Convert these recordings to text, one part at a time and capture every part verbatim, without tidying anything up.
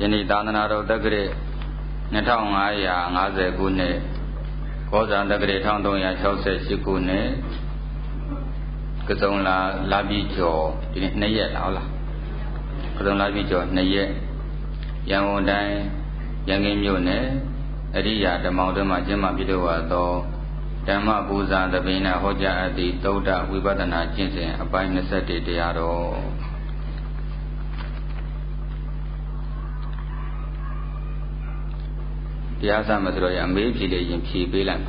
ယနေ့သာသနာတော်တက္ကရာနှစ်ထောင်ငါးရာငါးဆယ်ခုနှစ်ကောဇာတက္ကရာတစ်ထောင်သုံးရာခြောက်ဆယ်ရှစ်ခုနှစ်ကစုံလာလာပြီးကျော်ဒီနေ့နှစ်ရက်လားဟုတ်လားကစုံလာပြီးကျော်နှစ်ရက်ရန်ကုန်တိုင်းရန်ကင်းမြို့နယ်အရိယာဓမ္မောင်တွင်မှကျင်းပပြုလုပ်ရသောဓမ္မပူဇာသဘင်နဲ့ဟောကြားအပ်သည့်သုဒ္ဓဝိပဿနာကျင့်စဉ်အပိုင်းနှစ်ဆယ့်တစ်တရားတော်တရားစမဆိုတော့ရအမေးဖြေလေးရင်ဖြေပေးလိုက်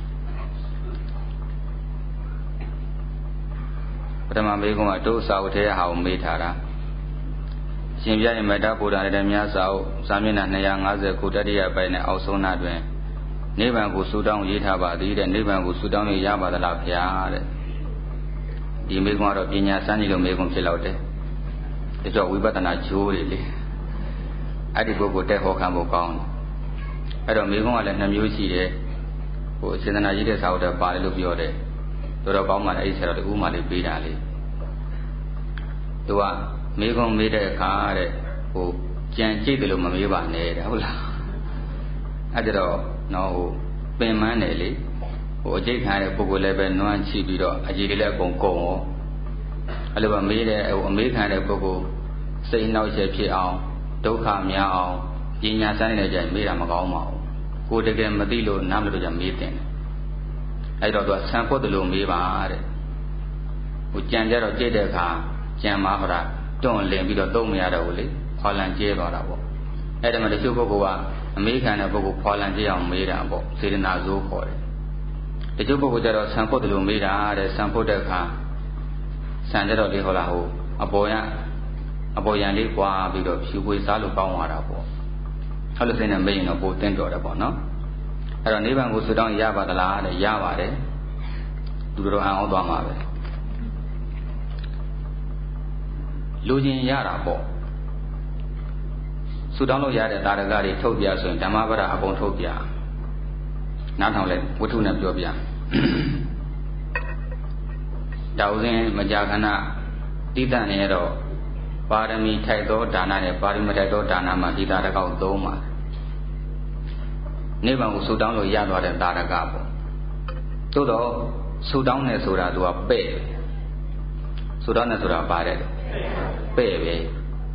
ပထမမေးခွန်းကတို့စာအုပ်ထဲဟာကိုမေးထားတာရှင်ပြရဲ့မေတ္တာဗုဒ္ဓရဲ့တရားစာအုပ်စာမျက်နှာနှစ်ရာငါးဆယ်ခုတတိယပိုင်းနဲ့အောက်ဆုံးနာတွင်နိဗ္ဗာန်ကိုဆုတောင်းရေးထားပါသည်တဲ့နိဗ္ဗာန်ကိုဆုတောင်းရရပါသလားဗျာတဲ့ဒီမေးခွန်းကတော့ပညာစမ်းကြည့်လို့မေးခွန်းဖြစ်တော့တယ်ဒါကြောင့်ဝိပဿနာဂျိုးတွေလေအဲ့ဒီပုဂ္ဂိုလ်တက်ဟောခံဖို့ကောင်းတယ်အဲ့တော့မေးခွန်းကလည်းနှစ်မျိုးရှိတယ်ဟိုစေတနာကြီးတဲ့စာအုပ်တွေပါတယ်လို့ပြောတယ်တော်တော်ကောင်းပါလေအဲ့ဒီဆရာတော်တူဥမာလေးပေးတာလေသူကမေးခွန်းမေးတဲ့အခါတဲ့ဟိုကြံကြိတ်တယ်လို့မမေးပါနဲ့တဲ့ဟုတ်လားအဲ့ဒါတော့နော်ဟိုပင်မန်းတယ်လေဟိုအကျိတ်ခံရတဲ့ပုဂ္ဂိုလ်လည်းပဲနွမ်းချိပြီးတော့အကြီးတွေလည်းအကုန်ကုန်ရောအဲ့လိုပဲမေးတဲ့ဟိုအမေးခံတဲ့ပုဂ္ဂိုလ်စိတ်နှောက်ယှက်ဖြစ်အောင်ဒုက္ခများအောင်ပညာစမ်းနေတဲ့ကြိုင်မေးတာမကောင်းပါဘူးကိုယ်တကယ်မသိလို့နားမလို့ကြမေးတင်တယ်အဲ့တော့သူကဆံဖို့တယ်လို့မေးပါတဲ့ဟိုကြံကြတော့ကြိတ်တဲ့အခါကြံမှာဟောတာတွန့်လင်ပြီးတော့သုံးမရတော့ဘူးလေခေါ်လန်ကျဲသွားတာပေါ့အဲ့ဒါမှတချို့ပုဂ္ဂိုလ်ကအမေးခံတဲ့ပုဂ္ဂိုလ်ခေါ်လန်ကျဲအောင်မေးတာပေါ့စေတနာဇိုးခေါ်တယ်တချို့ပုဂ္ဂိုလ်ကျတော့ဆံဖို့တယ်လို့မေးတာတဲ့ဆံဖို့တဲ့အခါဆံကြတော့လေဟောလာဟိုအပေါ်ရအပေါ်ရန်လေးကွာပြီးတော့ဖြူပွေစားလို့ကောင်းသွားတာပေါ့အဲ့လိုစိတ်နဲ့မေးရင်တော့ပိုတင်းကြော်တယ်ပေါ့နော်အဲ့တော့နိဗ္ဗာန်ကိုဆုတောင်းရပါသလားတဲ့ရပါတယ်သူတို့အံ့ဩသွားမှာပဲလူချင်းရတာပေါ့ဆုတောင်းလို့ရတဲ့တာရကတွေထုတ်ပြဆိုရင်ဓမ္မပဒအကုန်ထုတ်ပြနားထောင်လဲဝတ္ထုနဲ့ပြောပြဒါဥစဉ်မကြာခဏတိတ္တနေရတော့ပါရမီထိုက်သောဒါနနဲ့ပါရမီထိုက်သောဒါနမှာဒီတာရကောက်သုံးပါနိဗ္ဗာန်ကိုဆုတောင်းလို့ရသွားတဲ့တာရကပေါ့သို့တော့ဆုတောင်းနေဆိုတာသူကပဲ့ဆုတောင်းနေဆိုတာပါတယ်ပဲ့ပဲ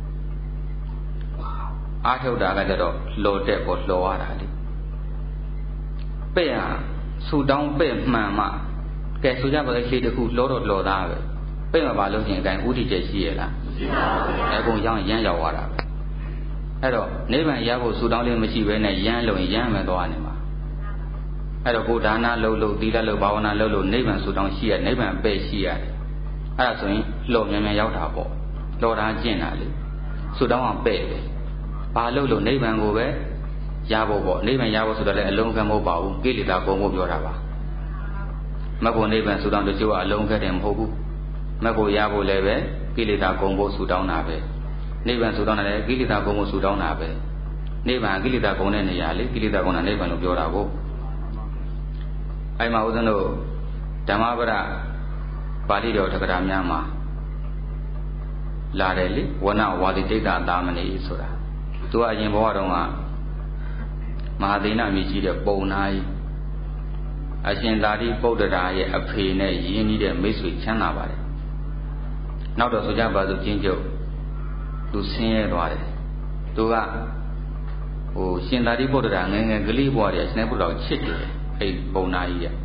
အားထုတ်တာကကြတော့လော်တက်ပေါ့လော်ရတာလေပဲ့ဟာဆုတောင်းပဲ့မှန်မှကဲဆိုကြပါလေခြေတစ်ခုလောတော့လော်သားပဲပဲ့မှာပါလို့ရှိရင်အတိုင်းဥတီချက်ရှိရလားမရှိပါဘူးဗျာအကုန်ရောင်းရမ်းရောက်သွားတာပဲအဲ့တော့နိဗ္ဗာန်ရဖို့ဆုတောင်းလေးမရှိဘဲနဲ့ရမ်းလို့ရမ်းမယ်သွားနေမှာအဲ့တော့ကိုဒါနလုပ်လို့သီလလုပ်ဘာဝနာလုပ်လို့နိဗ္ဗာန်ဆုတောင်းရှိရနိဗ္ဗာန်ပဲ့ရှိရတယ်အဲ့ဒါဆိုရင်လော်မြန်မြန်ရောက်တာပေါ့လော်တာကျင့်တာလေဆုတောင်းအောင်ပဲ့ပဲဘာလုပ်လို့နိဗ္ဗာန်ကိုပဲရဖို့ပေါ့နိဗ္ဗာန်ရဖို့ဆိုတော့လည်းအလုံးခံမဟုတ်ပါဘူးကိလေသာကုန်ဖို့ပြောတာပါမဂ္ဂုနိဗ္ဗာန်ဆုတောင်းတချို့ကအလုံးခဲတယ်မဟုတ်ဘူးမဂ္ဂုရဖို့လည်းပဲကိလေသာကုန်ဖို့ဆုတောင်းတာပဲနိဗ္ဗာန်ဆုတောင်းတယ်ကိလေသာကုန်ဖို့ဆုတောင်းတာပဲနိဗ္ဗာန်ကိလေသာကုန်တဲ့နေရာလေကိလေသာကုန်တာနိဗ္ဗာန်လို့ပြောတာကိုအဲ့မှာဦးဇင်းတို့ဓမ္မပဒပါဠိတော်တက္ကရာများမှာလာတယ်လေဝနဝါဒီတိတ်တာသာမဏေဆိုတာသူကအရင်ဘဝတုန်းကမဟာသေနမြည်ကြီးတဲ့ပုံနာကြီးအရှင်သာရိပုတ္တရာရဲ့အဖေနဲ့ရင်းနှီးတဲ့မိတ်ဆွေချမ်းသာပါတယ်နောက်တော့ဆိုကြပါစို့ကျင်းကျုပ်သူဆင်းရဲသွားတယ်သူကဟိုရှင်သာရိပုတ္တရာငယ်ငယ်ကလေးဘဝတည်းရှင်သာရိပုတ္တရာကိုချစ်တယ်အဲ့ပုံနာကြီးရဲ့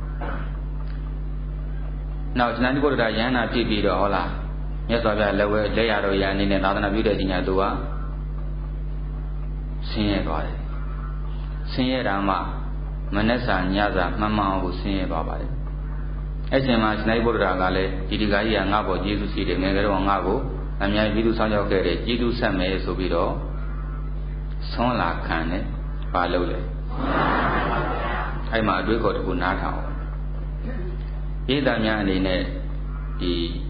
နောက်ရှင်သာရိပုတ္တရာယန္နာပြည့်ပြီးတော့ဟောလားမြတ်စွာဘုရားလက်ဝဲလက်ရတော်ရာအနေနဲ့သာသနာပြုတဲ့ကြီးညာသူကဆင်းရဲသွားတယ်ဆင်းရဲတာမှမနက်စာညစာမှန်မှန်အောင်ကိုဆင်းရဲသွားပါတယ်အဲ့ချိန်မှာရှင်သာရိပုတ္တရာကလည်းဒီဒီကာကြီးကငါ့ဘောကျေးဇူးရှိတယ်ငယ်ကတော့ငါ့ကိုအများကြီးပြုဆောင်ရောက်ခဲ့တယ်ကျေးဇူးဆက်မယ်ဆိုပြီးတော့ဆွမ်းလာခံတယ်ဘာလုပ်လဲအဲ့မှာအတွေးခေါ်တခုနားထောင်ရေးသားများအနေနဲ့ဒီ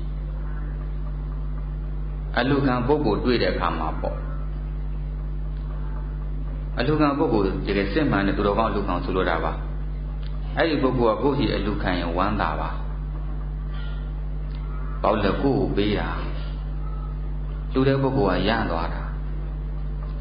အလူခံပုဂ္ဂိုလ်တွေ့တဲ့အခါမှာပေါ့အလူခံပုဂ္ဂိုလ်တကယ်စစ်မှန်တဲ့သူတော်ကောင်းအလူခံဆိုလိုတာပါအဲ့ဒီပုဂ္ဂိုလ်ကကိုယ့်စီအလူခံရင်ဝမ်းသာပါဘာလို့လဲကိုယ့်ကိုပေးတာလူတဲ့ပုဂ္ဂိုလ်ကရသွားတာ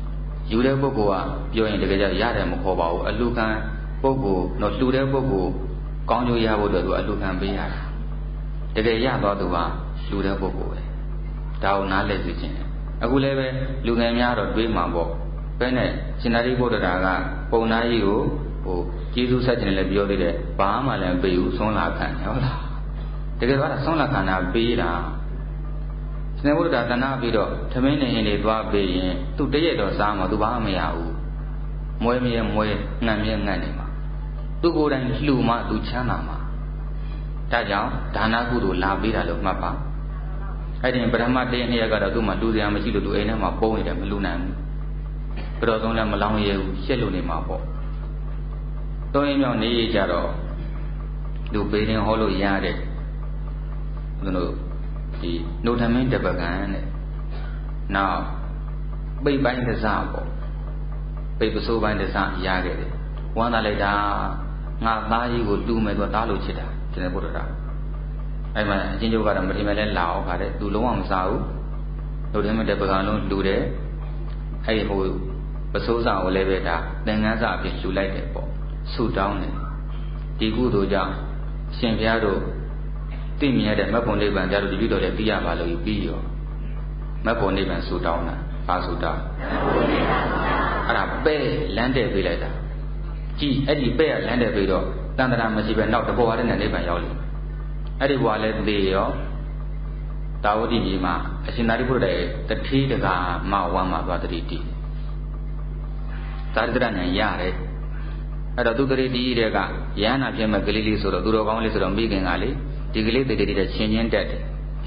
ယူတဲ့ပုဂ္ဂိုလ်ကပြောရင်တကယ်ကြရတယ်မခေါ်ပါဘူးအလူခံပုဂ္ဂိုလ်တော့လှူတဲ့ပုဂ္ဂိုလ်ကောင်းကျိုးရဖို့အတွက်သူအလူခံပေးရတာတကယ်ရသွားသူကလှူတဲ့ပုဂ္ဂိုလ်ပဲဒါကိုနားလည်သိခြင်းအခုလည်းပဲလူငယ်များတော့တွေးမှာပေါ့ဘယ်နဲ့ရှင်သာရိပုတ္တရာကပုံနာကြီးကိုဟိုကျေးဇူးဆက်ခြင်းလည်းပြောသေးတယ်ဘာမှလည်းပေးဘူးဆုံးလာခံဟုတ်လားတကယ်တော့ဆုံးလာခံတာပေးတာရှင်သာရိပုတ္တရာတဏှာပြီးတော့ထမင်းနေရင်တွေသွားပေးရင်သူတရက်တော့စားမှာသူဘာမှမရဘူးမွဲမြဲမွဲငန့်မြဲငန့်နေမှာသူကိုယ်တိုင်လှူမှသူချမ်းသာမှာဒါကြောင့်ဒါနကုသိုလ်လာပေးတာလို့မှတ်ပါအဲ့ဒီပထမတရက်နှစ်ရက်ကတော့သူ့မှာလူစရာမရှိလို့သူအိမ်ထဲမှာပုံနေတယ်မလူနိုင်ဘူးဘယ်တော့ဆုံးလည်းမလောင်ရဘူးရှက်လို့နေမှာပေါ့သုံးရင်မြောက်နေကြတော့လူပေးရင်ဟောလို့ရတဲ့သူတို့ဒီနှုတ်ထမင်းတပကံတဲ့နောက်ပိတ်ပိုင်းတစားပေါ့ပိတ်ပစိုးပိုင်းတစားရခဲ့တယ်ဝမ်းသာလိုက်တာငါသားကြီးကိုတူမယ်ဆိုသားလို့ချစ်တာရှင်သာရိပုတ္တရာအဲ့မှာအချင်းချုပ်ကတော့မထင်မဲ့လဲလာအောင်ခါတဲ့သူလုံးဝမစားဘူးနှုတ်ထမင်းတပကံလုံးလူတယ်အဲ့ဒီဟိုပစိုးစားကိုလည်းပဲဒါသင်္ကန်းစာအဖြစ်လှူလိုက်တယ်ပေါ့ဆူတောင်းတယ်ဒီကုသိုလ်ကြောင့်ရှင်ဘုရားတို့သိမြင်တဲ့မတ်ဖို့နိဗ္ဗာန်ကြတော့ဒီပြုတော်လည်းသိရပါလို့ပြီးရောမတ်ဖို့နိဗ္ဗာန်ဆူတောင်းတာဘာဆူတောင်းအဲ့ဒါပဲလမ်းတဲ့ပေးလိုက်တာကြည်အဲ့ဒီပဲကလမ်းတဲ့ပေးတော့တန်တရာမရှိပဲနောက်တဘောရတဲ့နိဗ္ဗာန်ရောက်လိမ့်မယ်အဲ့ဒီဘဝလည်းသိရောတာဝတိမြေမှာအရှင်သာရိပုတ္တရာရဲ့တတိတကာမဝမ်းမှာသွားတတိတိသာရိတ္တဉာဏ်ရတယ်အဲ့တော့သူတတိတိတဲ့ကယန္နာပြမဲ့ကလေးလေးဆိုတော့သူတော်ကောင်းလေးဆိုတော့မိခင်ကလေဒီကလေးတတိတိတဲ့ချင်းချင်းတက်တယ်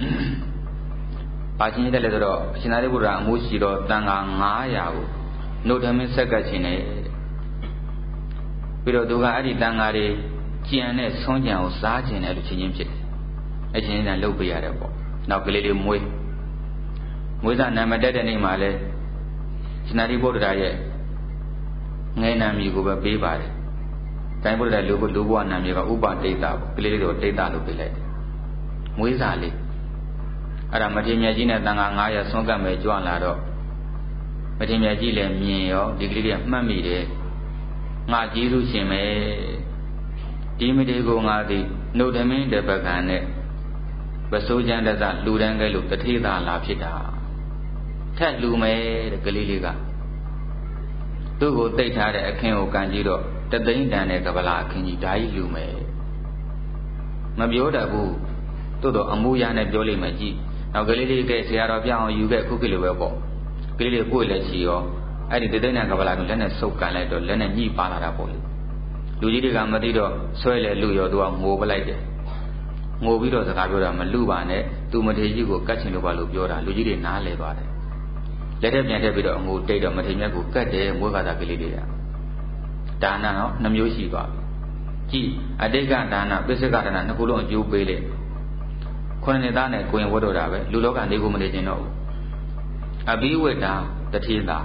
။ဘာချင်းချင်းတက်လဲဆိုတော့အရှင်သာရိပုတ္တရာအမှုရှိတော့တန်ခါငါးရာကိုနှုတ်ထမင်းဆက်ကပ်ခြင်းနဲ့ပြီးတော့သူကအဲ့ဒီတန်ခါတွေကြံနဲ့ဆွမ်းကြံကိုစားခြင်းနဲ့လို့ချင်းချင်းဖြစ်တယ်။အဲ့ချင်းချင်းကလှုပ်ပေးရတယ်ပေါ့။နောက်ကလေးလေးမွေးမွေးစားနာမတက်တဲ့နေ့မှာလဲရှင်သာရိပုတ္တရာရဲ့ငယ်နာမည်ကိုပဲပေးပါတယ်။တိုင်းပုတ္တရာလူဘလူဘဝနာမည်ကဥပတိတ်တာပေါ့ကလေးလေးတော့တိတ်တာလို့ပေးလိုက်တယ်။မွေးစားလေးအဲ့ဒါမထေရမြတ်ကြီးနဲ့တန်ခါငါးရာဆွမ်းကပ်မယ်ကြွလာတော့မထေရမြတ်ကြီးလည်းမြင်ရောဒီကလေးတွေကမှတ်မိတယ်။ငါကျေးဇူးရှင်မယ်ဒီမထေရကိုငါသည်နှုတ်ထမင်းတပကံနဲ့ပစိုးချမ်းတသလှူဒန်းခဲ့လို့တထေသာလာဖြစ်တာထက်လှူမယ်တဲ့ကလေးလေးကသူ့ကိုတိတ်ထားတဲ့အခင်းကိုကန်ကြည့်တော့တသိန်းတန်တဲ့ကပလာအခင်းကြီးဓာကြီးလူမယ်မပြောတတ်ဘူးတိုးတော့အမူအရာနဲ့ပြောလိမ့်မယ်ကြည့်နောက်ကလေးလေးကဆရာတော်ပြအောင်ယူခဲ့ခုခေတ်လိုပဲပေါ့ကလေးလေးကိုယ်လည်းချီရောအဲ့ဒီတသိန်းတန်ကပလာကိုလက်နဲ့ဆုပ်ကန်လိုက်တော့လက်နဲ့ညှိပါလာတာပေါ့လေလူကြီးတွေကမသိတော့ဆွဲလေလူရောသူကငိုပလိုက်တယ်ငိုပြီးတော့စကားပြောတာမလူပါနဲ့သူမထေရကြီးကိုကတ်ချင်လို့ပါလို့ပြောတာလူကြီးတွေနားလဲပါတယ်လက်ထက်ပြန်ထည့်ပြီးတော့အငိုတိတ်တော့မထေရမြတ်ကိုကတ်တယ်မွေးခါသာကလေးတွေကဒါနတော့နှမျိုးရှိသွားပြီကြည်အတိတ်ကဒါနပစ္စကဒါနနှစ်ခုလုံးအကျိုးပေးလေခုနှစ်နှစ်သားနဲ့ကိုရင်ဝတ်တော်တာပဲလူလောကနေကိုမနေကျင်တော့ဘူးအဘိဝိတာတတိသာ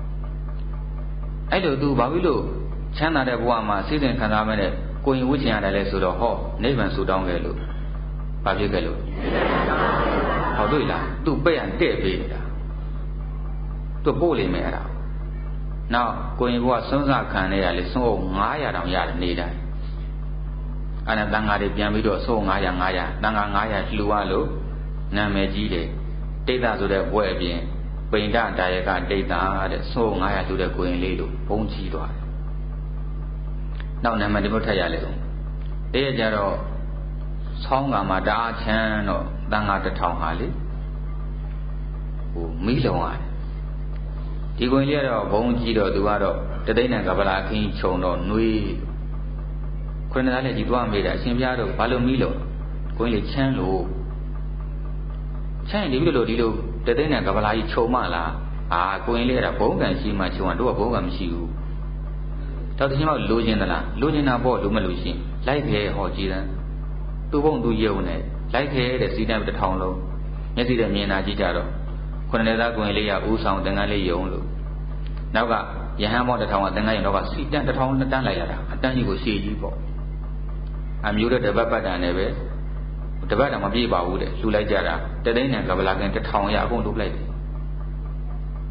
အဲ့လိုသူဘာဖြစ်လို့ချမ်းသာတဲ့ဘဝမှာစိတ်စဉ်ခံစားမဲ့တဲ့ကိုရင်ဝတ်ချင်ရတယ်လဲဆိုတော့ဟောနိဗ္ဗာန်ဆူတောင်းခဲ့လို့ဘာဖြစ်ခဲ့လို့ဟောတွေ့လားသူ့ပဲ့ရတဲ့ပေးနေတာသူပို့လိမ့်မယ်အဲ့ဒါနောက်ကိုရင်ဘုရားဆုံးစခံနေရလေဆုံးအောင်ငါးရာတောင်ရတယ်နေတိုင်းအဲ့ဒါတန်ဃာတွေပြန်ပြီးတော့ဆုံးငါးရာငါးရာတန်ဃာငါးရာလှူရလို့နာမည်ကြီးတယ်တိတ်တာဆိုတဲ့ဘွဲ့အပြင်ပိန္ဒဒါယကတိတ်တာတဲ့ဆုံးငါးရာလှူတဲ့ကိုရင်လေးလို့ဘုံကြီးသွားတယ်နောက်နာမည်ဒီလိုထက်ရလေဦးတည့်ရကြတော့ဆောင်းကမှာတအားချမ်းတော့တန်ဃာတစ်ထောင်ဟာလေဟိုမိလုံရတယ်ဒီကိုကြီးကတော့ဘုံကြီးတော့သူကတော့တသိန်းနဲ့ကပလာခင်းခြုံတော့နှွေးခွန်းသားလည်းကြီးသွားမိတာအရှင်ဘုရားတို့ဘာလို့မိလို့ကိုကြီးလေချမ်းလို့ချမ်းရင်ဒီလိုလိုဒီလိုတသိန်းနဲ့ကပလာကြီးခြုံမလားအာကိုကြီးလေးကဘုံကံရှိမှခြုံတော့ဘုံကံမရှိဘူးတော့တချင်းတော့လိုချင်သလားလိုချင်တာပေါ့လိုမလို့ရှိရင်လိုက်ခဲဟောကြည်တယ်သူ့ဘုံသူယုံနေလိုက်ခဲတဲ့စီးတန်းတစ်ထောင်လုံးမျက်စိနဲ့မြင်တာကြည့်ကြတော့ခုနှစ်သားကိုရင်လေးရဦးဆောင်သင်္ကန်းလေးယုံလို့နောက်ကယဟန်မောတစ်ထောင်ကသင်္ကန်းယုံတော့ကစီတန်းတစ်ထောင်တန်းလိုက်ရတာအတန်းကြီးကိုရှည်ကြီးပေါ့အမျိုးတဲ့တပတ်ပတ်တန်နဲ့ပဲတပတ်တောင်မပြေပါဘူးတဲ့လှူလိုက်ကြတာတသိန်းနဲ့ကပလာကင်တစ်ထောင်ရအကုန်လှူလိုက်တယ်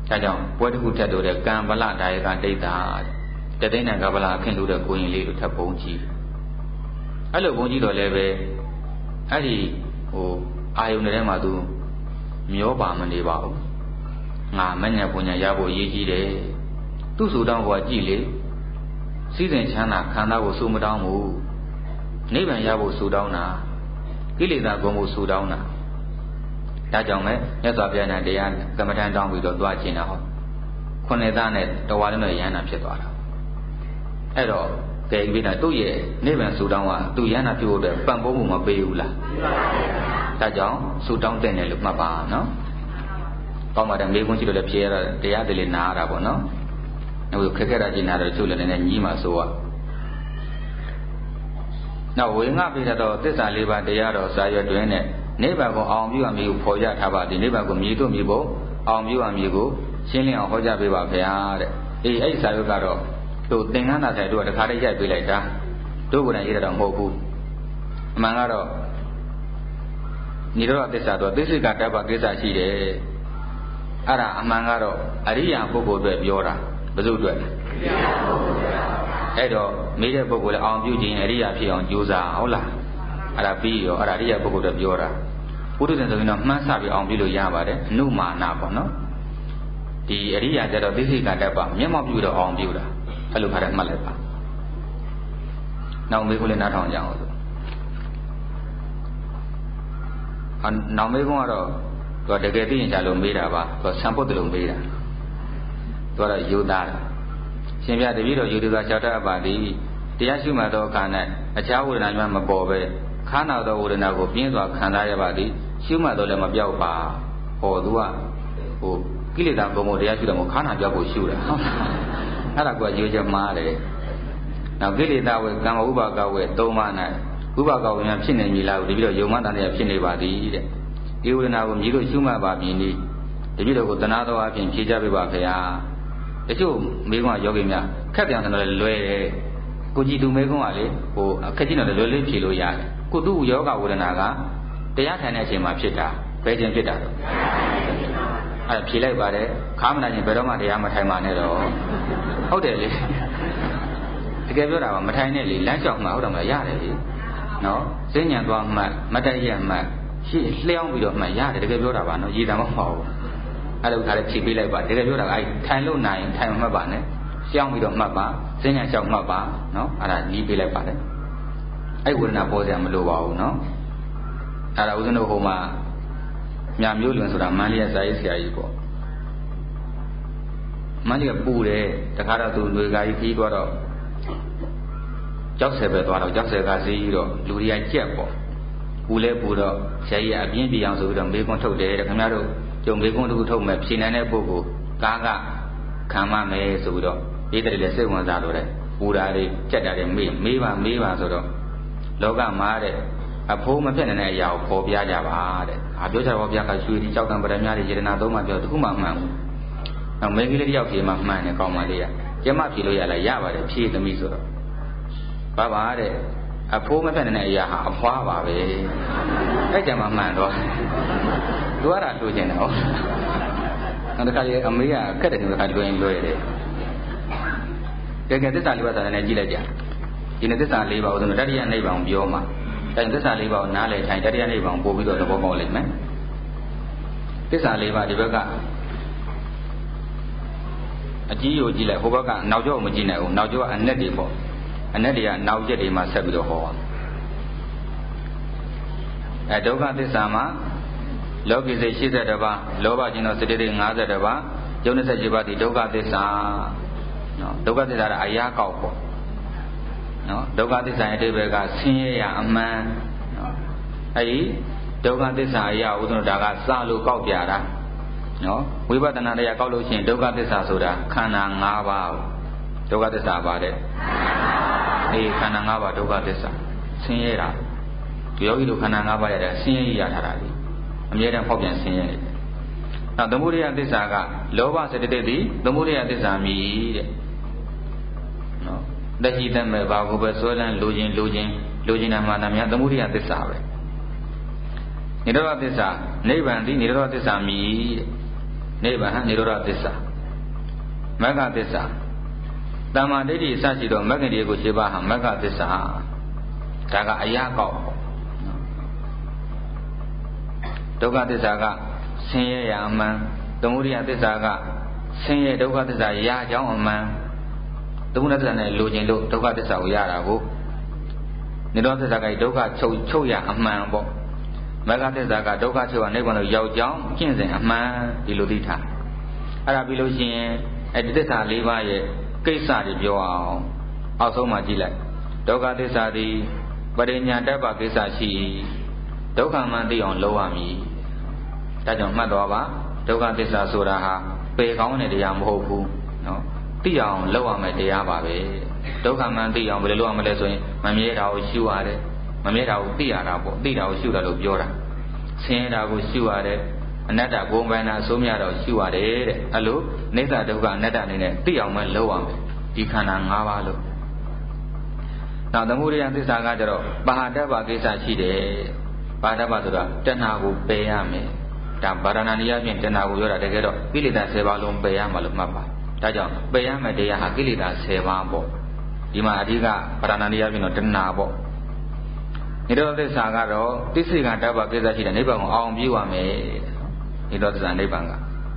ဒါကြောင့်ပွဲတစ်ခုထက်တော့တဲ့ကံဗလဒါယကဒိဋ္ဌာတသိန်းတန်ကဗလာခင်လို့တဲ့ကိုရင်လေးတို့ထပ်ပုံကြည့်အဲ့လိုပုံကြည့်တော့လည်းပဲအဲ့ဒီဟိုအာယုန်တွေထဲမှာသူမျောပါမနေပါဘူးငါမညာပညာရဖို့အရေးကြီးတယ်သူ့ဆူတောင်းကကြည့်လေစီးစိမ်ချမ်းသာခန္ဓာကိုဆူမတောင်းဘူးနိဗ္ဗာန်ရဖို့ဆူတောင်းတာကိလေသာကုန်ဖို့ဆူတောင်းတာဒါကြောင့်ပဲမြတ်စွာဘုရားနဲ့တရားကမ္မဋ္ဌာန်းတောင်းပြီးတော့သွားကျင်တာဟောခုနှစ်သားနဲ့တဝါလုံးနဲ့ရဟန္တာဖြစ်သွားတာအဲ့တော့ကဲဒီကသူ့ရဲ့နိဗ္ဗာန်ဆူတောင်းကသူရဟန္တာဖြစ်ဖို့အတွက်ပံ့ပိုးမှုမပေးဘူးလားဒါကြောင့်ဆူတောင်းတဲ့နယ်လို့မှတ်ပါနော်ကောင်းပါတယ်မေးခွန်းကြည့်လို့လည်းဖြေရတာတရားတွေလည်းနားရတာပေါ့နော်ဟိုခက်ခဲတာကျင်တာတော့ချုပ်လည်းလည်းညီးမှဆိုရနောက်ဝေငှပေးတော့သစ္စာလေးပါးတရားတော်စာရွက်တွင်နဲ့နိဗ္ဗာန်ကိုအောင်ပြုအမည်ကိုဖော်ရထားပါသည်နိဗ္ဗာန်ကိုမြည်တို့မြည်ဖို့အောင်ပြုအမည်ကိုရှင်းလင်းအောင်ဟောကြားပေးပါဗျာတဲ့အေးအဲ့စာရွက်ကတော့သူသင်္ကန်းသာဆိုင်တို့ကတခါတည်းရိုက်ပေးလိုက်တာတို့ကိုယ်တိုင်ရေးတာတော့မဟုတ်ဘူးအမှန်ကတော့နိရောဓသစ္စာတော့သိစိကတ္တပကိစ္စရှိတယ်အဲ့ဒါအမှန်ကတော့အရိယာပုဂ္ဂိုလ်အတွက်ပြောတာဘယ်သူအတွက်လဲအရိယာပုဂ္ဂိုလ်အတွက်အဲ့တော့မေးတဲ့ပုဂ္ဂိုလ်လည်းအောင်ပြုခြင်းအရိယာဖြစ်အောင်ကြိုးစားဟုတ်လားအဲ့ဒါပြီးရောအဲ့ဒါအရိယာပုဂ္ဂိုလ်တွေပြောတာပုထုဇဉ်ဆိုရင်တော့မှန်းဆပြီးအောင်ပြုလို့ရပါတယ်အနုမာနပေါ့နော်ဒီအရိယာကျတော့သိစိကတ္တပမျက်မှောက်ပြုတော့အောင်ပြုတာအဲ့လိုခါတယ်မှတ်လိုက်ပါနောက်မေးခွန်းလည်းနားထောင်ကြအောင်ဆိုအနောက်မေးခွန်းကတော့သူကတကယ်သိရင်ကြလို့မေးတာပါသူကဆံပုတ်တယ်လို့မေးတာသူကတော့ယူသားတယ်ရှင်ပြတပည့်တော်ယူသူက၆တတ်ပါသည်တရားရှိမှသောအခါ၌အခြားဝေဒနာများမပေါ်ပဲခါနာသောဝေဒနာကိုပြင်းစွာခံစားရပါသည်ရှိမှတော့လည်းမပြောက်ပါဟောသူကဟိုကိလေသာကုန်မှုတရားရှိတယ်မို့ခါနာပြောက်ဖို့ရှုတာအဲ့ဒါကရွေးချက်မှားတယ်နောက်ကိလေသာဝေကမ္မဥပါကဝေသုံးပါး၌ဥပါကဝေများဖြစ်နေပြီလားတပည့်တော်ယုံမှန်တယ်ဖြစ်နေပါသည်တဲ့ဒီဝေဒနာကိုမြည်လို့ရှုမှတ်ပါပြီနိတပည့်တော်ကိုသနာတော်အပြင်ဖြေချပေးပါခင်ဗျာတချို့မိကွန်းယောဂီများခက်ပြန်တယ်လွယ်တယ်ကိုကြည်သူမိကွန်းကလေဟိုအခက်ကြီးတော့လွယ်လေးဖြေလို့ရတယ်ကိုသူ့ယောဂဝေဒနာကတရားထိုင်တဲ့အချိန်မှာဖြစ်တာဘယ်ချိန်ဖြစ်တာတော့အဲ့ဖြေလိုက်ပါတယ်ခါမနာချင်းဘယ်တော့မှတရားမထိုင်ပါနဲ့တော့ဟုတ်တယ်လေတကယ်ပြောတာကမထိုင်နဲ့လေလမ်းလျှောက်မှဟုတ်တယ်မလားရတယ်လေနော်စဉ္ညာသွားမှမတည့်ရမှရှေ့လျှောင်းပြီးတော့မှရတယ်တကယ်ပြောတာပါနော်ရည်တမ်းမဟုတ်ဘူးအဲ့လိုခါလေးဖြေပေးလိုက်ပါတကယ်ပြောတာကအဲ့ထိုင်လို့နိုင်ထိုင်မှတ်ပါနဲ့ရှောင်းပြီးတော့မှတ်ပါစဉ္ညာလျှောက်မှတ်ပါနော်အဲ့ဒါညီးပေးလိုက်ပါတယ်အဲ့ဝေဒနာပေါ်စရာမလိုပါဘူးနော်အဲ့ဒါဦးဇင်းတို့ဟိုမှာမြမျိုးလွင်ဆိုတာမန္တလေးစာရေးဆရာကြီးပေါ့မန္တလေးကပူတယ်တခါတော့သူຫນွေကာကြီးပြီးသွားတော့ကြောက်ဆယ်ပဲသွားတော့ကြောက်ဆယ်ကဈေးကြီးတော့လူတွေကကြက်ပေါ့ပူလဲပူတော့ဆရာကြီးကအပြင်းပြအောင်ဆိုပြီးတော့မေးခွန်းထုတ်တယ်တဲ့ခင်ဗျားတို့ကြုံမေးခွန်းတစ်ခုထုတ်မယ်ဖြေနိုင်တဲ့ပုဂ္ဂိုလ်ကားကခံမမယ်ဆိုပြီးတော့ရေးတယ်လေစိတ်ဝင်စားလို့တဲ့ပူတာတွေကြက်တာတွေမေးမေးပါမေးပါဆိုတော့လောကမှာတဲ့အဖိုးမဖြစ်နိုင်တဲ့အရာကိုပေါ်ပြကြပါတဲ့။ဟာပြောကြတော့ဗျာကရွှေဒီကြောက်တံပရမများတွေယေရနာသုံးမှပြောတခုမှမှန်ဘူး။နောက်မိန်းကလေးတစ်ယောက်ပြေမှမှန်တယ်ကောင်းပါလေ။ကျမဖြေလို့ရလားရပါတယ်ဖြေသမီးဆိုတော့ဘာပါတဲ့အဖိုးမဖြစ်နိုင်တဲ့အရာဟာအဖွားပါပဲ။အဲ့ကြမှာမှန်တော့သူကတာတွေ့ကျင်တယ်ဟုတ်။နောက်တစ်ခါလေအမေကခက်တယ်လို့ခါလွင်လွယ်တယ်။တကယ်သစ္စာလေးပါးသာနဲ့ကြည့်လိုက်ကြ။ဒီနေ့သစ္စာလေးပါးကိုဆိုတော့တတိယနိဗ္ဗာန်ပြောမှာအဲသစ္စာလေးပါးကိုနားလည်ထိုင်တတိယနိဗ္ဗာန်ပို့ပြီးတော့သဘောပေါက်လိမ့်မယ်သစ္စာလေးပါးဒီဘက်ကအကြီးကိုကြည့်လိုက်ဟိုဘက်ကနောက်ကျောကိုမကြည့်နိုင်ဘူးနောက်ကျောကအနက်တွေပေါ့အနက်တွေကနောက်ကျက်တွေမှာဆက်ပြီးတော့ဟောအဲဒုက္ခသစ္စာမှာလောကီစိတ်၈၁ပါးလောဘခြင်းသောစိတ္တိ၅၁ပါးယုံ၂၈ပါးဒီဒုက္ခသစ္စာနော်ဒုက္ခသစ္စာကအရာကောက်ပေါ့နော်ဒုက္ခသစ္စာရဲ့အဓိပ္ပာယ်ကဆင်းရဲရအမှန်နော်အဲဒီဒုက္ခသစ္စာအရာဥဒ္ဒနာကစလို့ကောက်ပြတာနော်ဝိပဿနာတရားကောက်လို့ရှိရင်ဒုက္ခသစ္စာဆိုတာခန္ဓာ၅ပါးဒုက္ခသစ္စာပါတဲ့အေးခန္ဓာ၅ပါးဒုက္ခသစ္စာဆင်းရဲတာဒီယောဂီတို့ခန္ဓာ၅ပါးရတဲ့ဆင်းရဲရထားတာလေအမြဲတမ်းဖောက်ပြန်ဆင်းရဲတယ်နောက်သမုဒိယသစ္စာကလောဘစေတသိက်သည်သမုဒိယသစ္စာမြည်တဲ့နော်တရှိတမဲ့ဘာကိုပဲစွဲလန်းလိုခြင်းလိုခြင်းလိုခြင်းနာမှနာများသမုဒိယသစ္စာပဲနိရောဓသစ္စာနိဗ္ဗာန်သည်နိရောဓသစ္စာမြည်တဲ့အဲ့ဒီနိရောဓသစ္စာကိုမြည်လို့ရှိရင်နိဗ္ဗာန်ရဖို့အတွက်နိဗ္ဗာန်နိရောဓသစ္စာမဂ္ဂသစ္စာတမ္မာဒိဋ္ဌိစရှိသောမဂ္ဂင်တွေကိုရှင်းပါဟာမဂ္ဂသစ္စာဒါကအရာကောက်ဒုက္ခသစ္စာကဆင်းရဲရအမှန်သမုဒယသစ္စာကဆင်းရဲဒုက္ခသစ္စာရကြောင်းအမှန်သမုဒယသစ္စာနဲ့လိုချင်လို့ဒုက္ခသစ္စာကိုရတာကိုနိရောဓသစ္စာကဒုက္ခချုပ်ချုပ်ရအမှန်ပေါ့မဂ္ဂသစ္စာကဒုက္ခချုပ်ရနိဗ္ဗာန်ကိုရောက်ကြောင်းကျင့်စဉ်အမှန်ဒီလိုသိထားအဲ့ဒါပြီးလို့ရှိရင်အဲ့ဒီသစ္စာ၄ပါးရဲ့ကိစ္စတွေပြောအောင်အောက်ဆုံးမှာကြည့်လိုက်ဒုက္ခသစ္စာသည်ပရိညာတ္တပကိစ္စရှိဒုက္ခမှန်သိအောင်လုပ်ရမည်ဒါကြောင့်မှတ်သွားပါဒုက္ခသစ္စာဆိုတာဟာပယ်ကောင်းတဲ့တရားမဟုတ်ဘူးနော်သိအောင်လုပ်ရမယ်တရားပါပဲဒုက္ခမှန်သိအောင်ဘယ်လိုလုပ်ရမလဲဆိုရင်မမြဲတာကိုရှုရတယ်မမြဲတာကိုသိရတာပေါ့သိတာကိုရှုတာလို့ပြောတာဆင်းရဲတာကိုရှုရတယ်အနတ္တကိုယ်ပိုင်တာအစိုးမြတော့ရှုရတယ်တဲ့အဲ့လိုနိစ္စဒုက္ခအနတ္တအနေနဲ့သိအောင်ပဲလုပ်ရမယ်ဒီခန္ဓာ၅ပါးလို့နောက်သမုဒယသစ္စာကကြတော့ပါဟတ္တပကိစ္စရှိတယ်ပါဟတ္တပဆိုတာတဏှာကိုပယ်ရမယ်ဒါဗာရဏဏီယဖြင့်တဏှာကိုပြောတာတကယ်တော့ကိလေသာ၁၀ပါးလုံးပယ်ရမှာလို့မှတ်ပါဒါကြောင့်ပယ်ရမယ်တရားဟာကိလေသာ၁၀ပါးပေါ့ဒီမှာအဓိကဗာရဏဏီယဖြင့်တော့တဏှာပေါ့နိရောဓသစ္စာကတော့တိစိကတ္တပကိစ္စရှိတယ်နိဗ္ဗာန်ကိုအောင်ပြုရမယ်နိရောဓသစ္စာနိဗ္ဗာန်က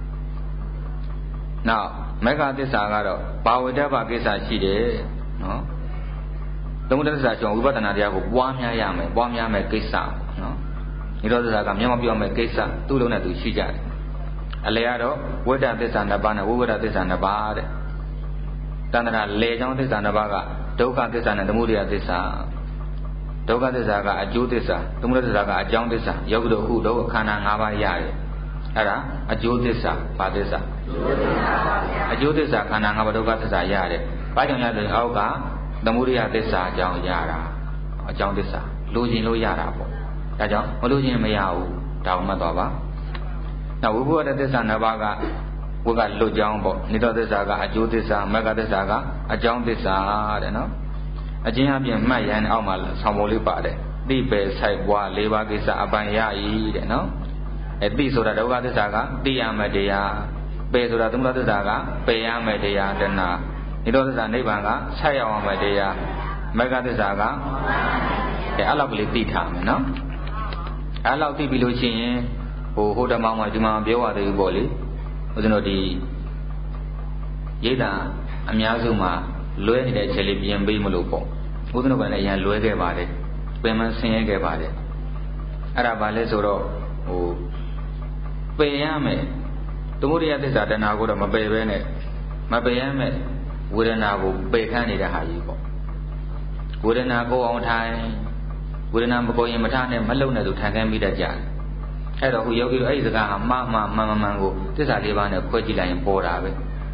နောက်မဂ္ဂသစ္စာကတော့ဘာဝတ္တပကိစ္စရှိတယ်နော်သမုဒယသစ္စာကြောင့်ဝိပဿနာတရားကိုပွားများရမယ်ပွားများမယ်ကိစ္စနော်နိရောဓသစ္စာကမျက်မှောက်ပြောမယ်ကိစ္စသူ့လုံးနဲ့သူရှိကြတယ်အလယ်ကတော့ဝိတ္တသစ္စာနှစ်ပါးနဲ့ဝိဝိတ္တသစ္စာနှစ်ပါးတဲ့တဏ္ဍာလေကြောင်းသစ္စာနှစ်ပါးကဒုက္ခသစ္စာနဲ့သမုဒယသစ္စာဒုက္ခသစ္စာကအကျိုးသစ္စာသမုဒယသစ္စာကအကြောင်းသစ္စာယောဂိတို့ဟုတို့ခန္ဓာ၅ပါးရတယ်အဲ့ဒါအကျိုးသစ္စာဘာသစ္စာအကျိုးသစ္စာခန္ဓာ၅ပါးဒုက္ခသစ္စာရတယ်ဘာကြောင့်လဲဆိုရင်အောက်ကသမုဒယသစ္စာအကြောင်းရတာအကြောင်းသစ္စာလိုချင်လို့ရတာပေါ့ဒါကြောင့်မလိုချင်မရဘူးဒါမှမှတ်သွားပါနောက်ဝိဘုဝတ္တသစ္စာနှစ်ပါးကဝိကလွတ်ကြောင်းပေါ့နိရောဓသစ္စာကအကျိုးသစ္စာမဂ္ဂသစ္စာကအကြောင်းသစ္စာတဲ့နော်အချင်းအပြင်မှတ်ရန်အောက်မှာဆောင်းပုံလေးပါတယ်သိပယ်ဆိုင်ပွား၄ပါးကိစ္စအပန်ရ၏တဲ့နော်အဲသိဆိုတာဒုက္ခသစ္စာကသိရမယ်တရားပယ်ဆိုတာသမုဒယသစ္စာကပယ်ရမယ်တရားတဏှာနိရောဓသစ္စာနိဗ္ဗာန်ကဆက်ရောက်ရမယ်တရားမဂ္ဂသစ္စာကအဲအဲ့လောက်ကလေးသိထားမယ်နော်အဲ့လောက်သိပြီလို့ရှိရင်ဟိုဟိုတမောင်မှဒီမှာပြောရသေးဘူးပေါ့လေဦးဇင်းတို့ဒီရိတ်တာအများစုမှာလွဲနေတဲ့ချက်လေးပြင်ပေးမလို့ပေါ့ဦးဇင်းတို့ကလည်းအရင်လွဲခဲ့ပါတယ်ပင်မဆင်းရဲခဲ့ပါတယ်အဲ့ဒါဘာလဲဆိုတော့ဟိုပယ်ရမယ်သမုဒယသစ္စာတဏှာကိုတော့မပယ်ပဲနဲ့မပယ်ရမယ်ဝေဒနာကိုပယ်ခန့်နေတဲ့ဟာကြီးပေါ့ဝေဒနာကိုအောင်ထိုင်ဝေဒနာမကိုရင်မထားနဲ့မလုံနဲ့သူထိုင်ခိုင်းမိတတ်ကြတယ်အဲ့တော့ဟိုယောဂီတို့အဲ့ဒီစကားဟာမမမှန်မှန်ကိုသစ္စာလေးပါးနဲ့ခွဲကြည့်လိုက်ရင်ပေါ်တာပဲ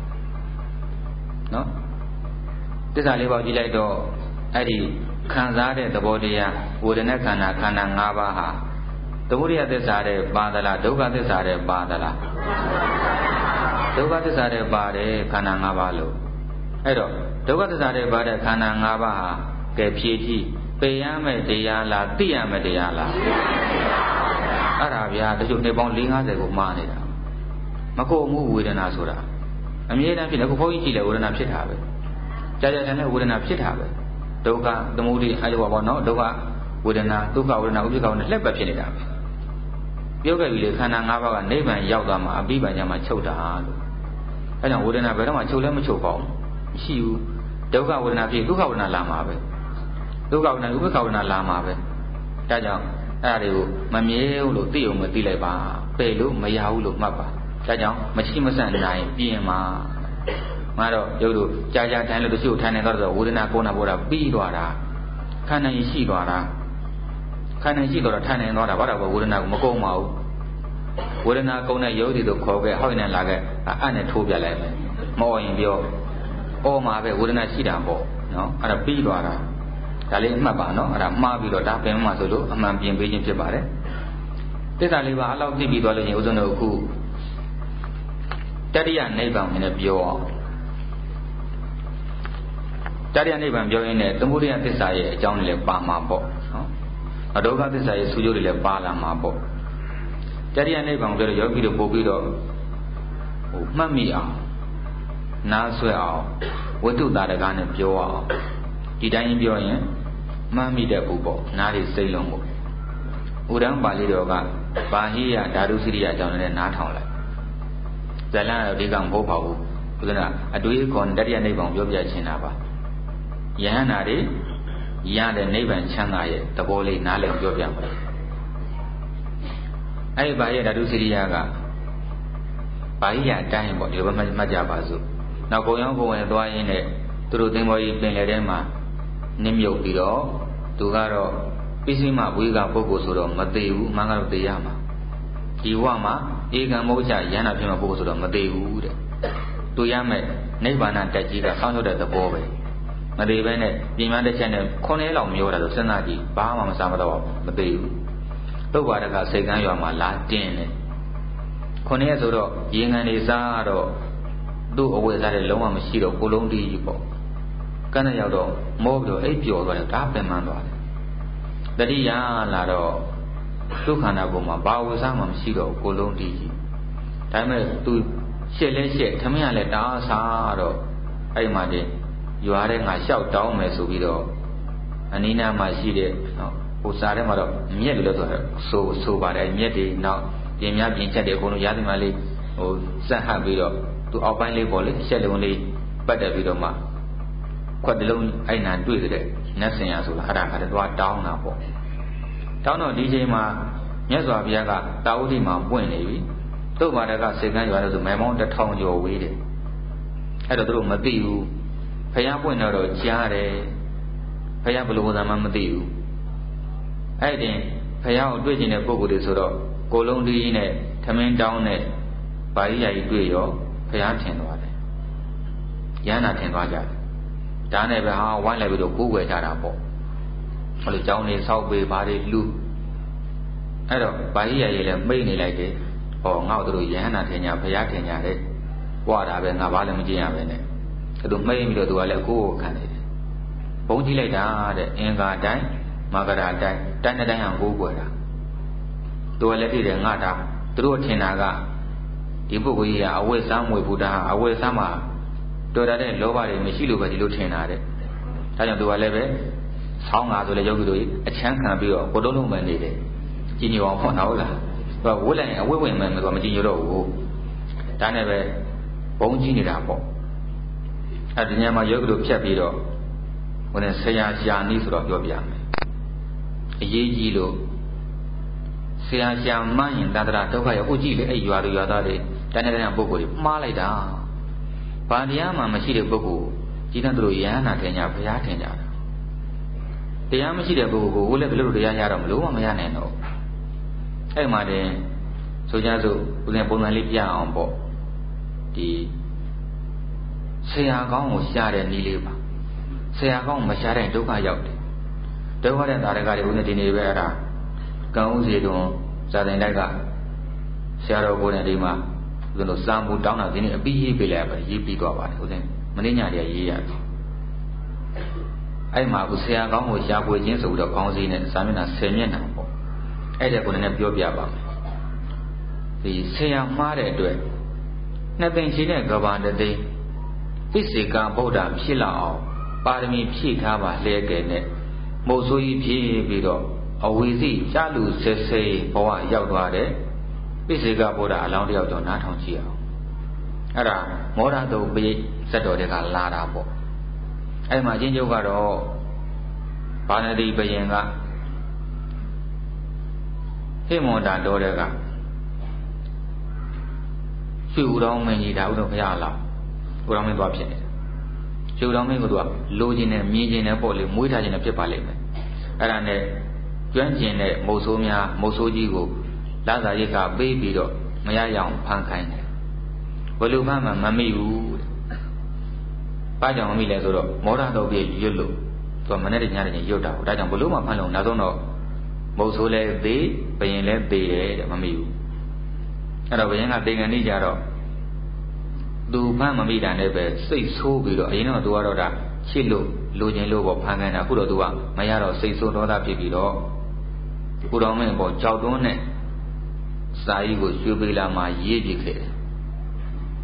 နော်သစ္စာလေးပါးကြည့်လိုက်တော့အဲ့ဒီခံစားတဲ့သဘောတရားဝေဒနာခန္ဓာခန္ဓာ၅ပါးဟာသမုဒယသစ္စာတဲ့ပါသလားဒုက္ခသစ္စာတဲ့ပါသလားဒုက္ခသစ္စာတဲ့ပါတယ်ခန္ဓာ၅ပါးလို့အဲ့တော့ဒုက္ခသစ္စာတဲ့ပါတဲ့ခန္ဓာ၅ပါးဟာကဲဖြည့်ကြည့်ပယ်ရမယ်တရားလားသိရမယ်တရားလားအဲ့ဒါဗျာတချို့နေပေါင်း၄၅၀ကိုမှားနေတာမကိုမှုဝေဒနာဆိုတာအမြဲတမ်းဖြစ်တယ်အခုဘုန်းကြီးကြည့်လဲဝေဒနာဖြစ်တာပဲကြာကြာနဲ့ဝေဒနာဖြစ်တာပဲဒုက္ခသမုဒိအဲ့လိုပါပေါ့နော်ဒုက္ခဝေဒနာဒုက္ခဝေဒနာဥပ္ပခဝေဒနာလက်ပဲဖြစ်နေတာပဲပြောခဲ့ပြီလေခန္ဓာ၅ပါးကနိဗ္ဗာန်ရောက်သွားမှာအပိပညာမှာချုပ်တာလို့အဲ့ကြောင့်ဝေဒနာဘယ်တော့မှချုပ်လဲမချုပ်ပါဘူးမရှိဘူးဒုက္ခဝေဒနာဖြစ်ဒုက္ခဝေဒနာလာမှာပဲဒုက္ခဝေဒနာဥပ္ပခဝေဒနာလာမှာပဲဒါကြောင့်အဲ့ဒါတွေကိုမမြဲဘူးလို့သိအောင်မသိလိုက်ပါပယ်လို့မရဘူးလို့မှတ်ပါဒါကြောင့်မရှိမဆန့်နိုင်ပြင်မှာငါတော့ရုပ်တို့ကြာကြာထိုင်လို့တချို့ထိုင်နေတော့ဆိုဝေဒနာကိုနာပေါ်တာပြီးသွားတာခန္ဓာကြီးရှိသွားတာခန္ဓာရှိတော့ထိုင်နေသွားတာဘာတော့ဝေဒနာကိုမကုန်ပါဘူးဝေဒနာကုန်တဲ့ရုပ်တွေတို့ခေါ်ခဲ့ဟောက်နေလာခဲ့အဲ့နဲ့ထိုးပြလိုက်မယ်မဟုတ်ရင်ပြောအော်မှာပဲဝေဒနာရှိတာပေါ့နော်အဲ့ဒါပြီးသွားတာဒါလေးအမှတ်ပါနော်အဲ့ဒါမှားပြီးတော့ဒါပင်မှဆိုလို့အမှန်ပြင်ပေးခြင်းဖြစ်ပါတယ်သစ္စာလေးပါအလောက်သိပြီးသွားလို့ရင်ဥစ္စံတို့အခုတတိယနိဗ္ဗာန်နဲ့ပြောအောင်တတိယနိဗ္ဗာန်ပြောရင်းနဲ့သမုဒယသစ္စာရဲ့အကြောင်းတွေလည်းပါမှာပေါ့နော်ဒုက္ခသစ္စာရဲ့ဆူကျိုးတွေလည်းပါလာမှာပေါ့တတိယနိဗ္ဗာန်ပြောတော့ယောဂီတို့ပို့ပြီးတော့မှတ်မိအောင်နားဆွဲအောင်ဝတ္ထုတာတကားနဲ့ပြောအောင်ဒီတိုင်းပြောရင်မှတ်မိတဲ့ဘူးပေါ့နားတွေစိတ်လုံးပေါ့ဥဒ္ဒံပါဠိတော်ကဘာဟိယဓာတုစိရိယအကြောင်းနဲ့နားထောင်လိုက်ဇလန်တော့ဒီကမဟုတ်ပါဘူးဘုရားအတွေးခေါ်တတိယနိဗ္ဗာန်ပြောပြချင်တာပါယဟန္တာတွေရတဲ့နိဗ္ဗာန်ချမ်းသာရဲ့သဘောလေးနားလည်ပြောပြမှာအဲ့ဒီဘာဟိယဓာတုစိရိယကဘာဟိယအတိုင်းပေါ့ဒီဘက်မှတ်ကြပါစို့နောက်ကိုရောကိုဝင်သွားရင်းနဲ့သူတို့သင်္ဘောကြီးပင်လယ်ထဲမှာနစ်မြုပ်ပြီးတော့သူကတော့ပိစိမဝေကပုဂ္ဂိုလ်ဆိုတော့မသေးဘူးအမှန်ကတော့သေရမှာဒီဝမှာဧကံမောချရဟန္တာဖြစ်မှာပုဂ္ဂိုလ်ဆိုတော့မသေးဘူးတဲ့သူရမဲ့နိဗ္ဗာန်တက်ကြီးကဆောင်းရောက်တဲ့သဘောပဲမသေးဘဲနဲ့ပြင်ပတစ်ချက်နဲ့ခုနှစ်လောက်မျိုးတာဆိုစဉ်းစားကြည့်ဘာမှမစားမတော့မသေးဘူးတုတ်ပါဒကစိတ်ကန်းရွာမှာလာတင်းတယ်ခုနှစ်ရက်ဆိုတော့ရေငံနေစားတော့သူ့အဝတ်စားတဲ့လုံးဝမရှိတော့ကိုလုံးတီးကြီးပေါ့ကန်းနဲ့ရောက်တော့မောပြီးတော့အိပ်ပျော်သွားတယ်ဒါပင်ပန်းသွားတယ်တတိယလာတော့ဒုက္ခနာပုံမှာဘာဝစားမှမရှိတော့ကိုလုံးတီးကြီးဒါပေမဲ့သူရှက်လဲရှက်ထမင်းကလည်းတအားစားတော့အဲ့မှာတင်ရွာတဲ့ငါလျှောက်တောင်းမယ်ဆိုပြီးတော့အနီးနားမှာရှိတဲ့နော်ဟိုစားထဲမှာတော့မြက်လို့ဆိုတော့ဆိုဆိုပါတယ်မြက်တွေနောက်ပြင်များပြင်ချက်တွေအကုန်လုံးရားသမားလေးဟိုစက်ဟပ်ပြီးတော့သူအောက်ပိုင်းလေးပေါ်လေရှက်လုံးလေးပတ်တက်ပြီးတော့မှခွက်တလုံးအဲ့နာတွေ့တဲ့နတ်ဆင်ရဆိုတာအဲ့ဒါကတည်းကတောင်းတာပေါ့တောင်းတော့ဒီချိန်မှာမြတ်စွာဘုရားကတာဝတိမှာပွင့်နေပြီတုတ်ပါဒကစေကန်းရွာလို့ဆိုမဲမောင်းတစ်ထောင်ကျော်ဝေးတယ်အဲ့တော့သူတို့မသိဘူးဖယားပွင့်တော့ကြားတယ်ဖယားဘယ်လိုပုံစံမှမသိဘူးအဲ့ဒီဖယားကိုတွေ့ကျင်တဲ့ပုဂ္ဂိုလ်တွေဆိုတော့ကိုလုံးတီးနဲ့ထမင်းတောင်းနဲ့ဗာရိယာကြီးတွေ့ရောဖယားထင်သွားတယ်ရဟန္တာထင်သွားကြတယ်ဒါနဲ့ပဲဟာဝိုင်းလိုက်ပြီးတော့ကိုးကွယ်ကြတာပေါ့ဟိုလိုကြောင်းနေဆောက်ပေးဘာတွေလူအဲ့တော့ဗာရိယာကြီးလည်းမိတ်နေလိုက်တယ်ဟောငါ့တို့ရဟန္တာထင်ကြဖယားထင်ကြတယ်ကြွားတာပဲငါဘာလည်းမကြည့်ရပဲနဲ့သူမိတ်ပြီးတော့သူကလည်းကိုယ်ကိုခံနေတယ်ဘုံကြည့်လိုက်တာတဲ့အင်္ဂါတိုင်းမဂရာတိုင်းတိုင်းတိုင်းအောင်ကိုးကွယ်တာသူကလည်းသိတယ်ငါတာသူတို့ထင်တာကဒီပုဂ္ဂိုလ်ကြီးကအဝိဇ္ဇမွေဘုဒ္ဓအဝိဇ္ဇမှာတော်ရတဲ့လောဘတွေမရှိလို့ပဲဒီလိုထင်တာတဲ့ဒါကြောင့်သူကလည်းပဲဆောင်းငါဆိုလဲယောဂီတို့အချမ်းခံပြီးတော့ကိုတုံးလုံးပဲနေတယ်ကြည်ညိုအောင်ဖွင့်တော့လားသူကဝိလိုက်ရင်အဝိဝင်မယ်ဆိုတော့မကြည်ညိုတော့ဘူးဒါနဲ့ပဲဘုံကြည့်နေတာပေါ့အဲဒီညမှာယောဂီတို့ဖြတ်ပြီးတော့ဟိုနဲ့ဆရာရှာနီးဆိုတော့ပြောပြမယ်အရေးကြီးလို့ဆရာရှာမှန်းရင်တတရာဒုက္ခရောက်ဥကြည့်လေအဲ့ရွာသူရွာသားတွေတန်းတဲ့ပုဂ္ဂိုလ်တွေမှားလိုက်တာဘာတရားမှမရှိတဲ့ပုဂ္ဂိုလ်ကြီးတဲ့သူတို့ယဟန္တာထင်ကြဘုရားထင်ကြတာတရားမရှိတဲ့ပုဂ္ဂိုလ်ကိုလည်းဘယ်လိုတရားရတော့မလို့မရနိုင်တော့အဲ့မှာတင်ဆိုကြစို့ဦးဇင်းပုံစံလေးပြအောင်ပေါ့ဒီဆရာကောင်းကိုရှားတဲ့နည်းလေးပါဆရာကောင်းမရှားတဲ့ဒုက္ခရောက်တယ်ဒုက္ခတဲ့သာရကတွေဦးဇင်းဒီနေ့ပဲအဲ့ဒါကံဥစီတွင်ဇာတိတိုက်ကဆရာတော်ကိုယ်နဲ့ဒီမှာဦးဇင်းတို့စာမှုတောင်းတာဒီနေ့အပြီးရေးပေးလိုက်ပဲရေးပြီးသွားပါတယ်ဦးဇင်းမင်းညတည်းရေးရတယ်အဲ့မှာအခုဆရာကောင်းကိုရှားပွေခြင်းဆိုပြီးတော့ခေါင်းစည်းနဲ့စာမျက်နှာဆယ်မျက်နှာပေါ့အဲ့ဒါကိုလည်းပြောပြပါမယ်ဒီဆရာမှားတဲ့အတွက်နှစ်သိမ့်ချင်းတဲ့ကဘာတသိန်းပိစေကဗုဒ္ဓဖြစ်လာအောင်ပါရမီဖြည့်ထားပါလဲကဲနဲ့မုတ်ဆိုးကြီးဖြည့်ပြီးတော့အဝီစီကြလူဆဲဆဲဘဝရောက်သွားတဲ့ပိစေကဗုဒ္ဓအလောင်းတယောက်တော့နားထောင်ကြည့်အောင်အဲ့ဒါမောရတုပိစက်တော်တွေကလာတာပေါ့အဲ့မှာအချင်းချုပ်ကတော့ဘာနတိဘယင်ကဟိမန္တာတော်တဲ့ကရွှေဦးတော်မင်းကြီးဒါဥတော်ဘုရားလားဦးတော်မင်းသွားဖြစ်တယ်ရွှေဦးတော်မင်းကသူကလိုချင်တယ်မြင်ချင်တယ်ပေါ့လေမွေးထားချင်တယ်ဖြစ်ပါလိမ့်မယ်အဲ့ဒါနဲ့ကျွမ်းကျင်တဲ့မုတ်ဆိုးများမုတ်ဆိုးကြီးကိုလာစာရိတ်ကပေးပြီးတော့မရရအောင်ဖန်ခိုင်းတယ်ဘယ်လိုမှမမိဘူးတဲ့ဘာကြောင့်မမိလဲဆိုတော့မောရတော်ပြည့်ရွတ်လို့သူကမနေ့တညတည်းရွတ်တာဒါကြောင့်ဘလို့မှဖန်လို့နောက်ဆုံးတော့မုတ်ဆိုးလဲသေးဘယင်လဲသေးတယ်တဲ့မမိဘူးအဲ့တော့ဘယင်ကတေကန်နေကြတော့သူဖန်မမိတာနဲ့ပဲစိတ်ဆိုးပြီးတော့အရင်တော့သူကတော့ဒါချစ်လို့လိုချင်လို့ပေါ့ဖန်ခိုင်းတာအခုတော့သူကမရတော့စိတ်ဆိုးဒေါသဖြစ်ပြီးတော့ကိုတော်မင်းပေါ့ကြောက်သွန်းနဲ့စာကြီးကိုရွှေပေးလာမှရေးပြခဲ့တယ်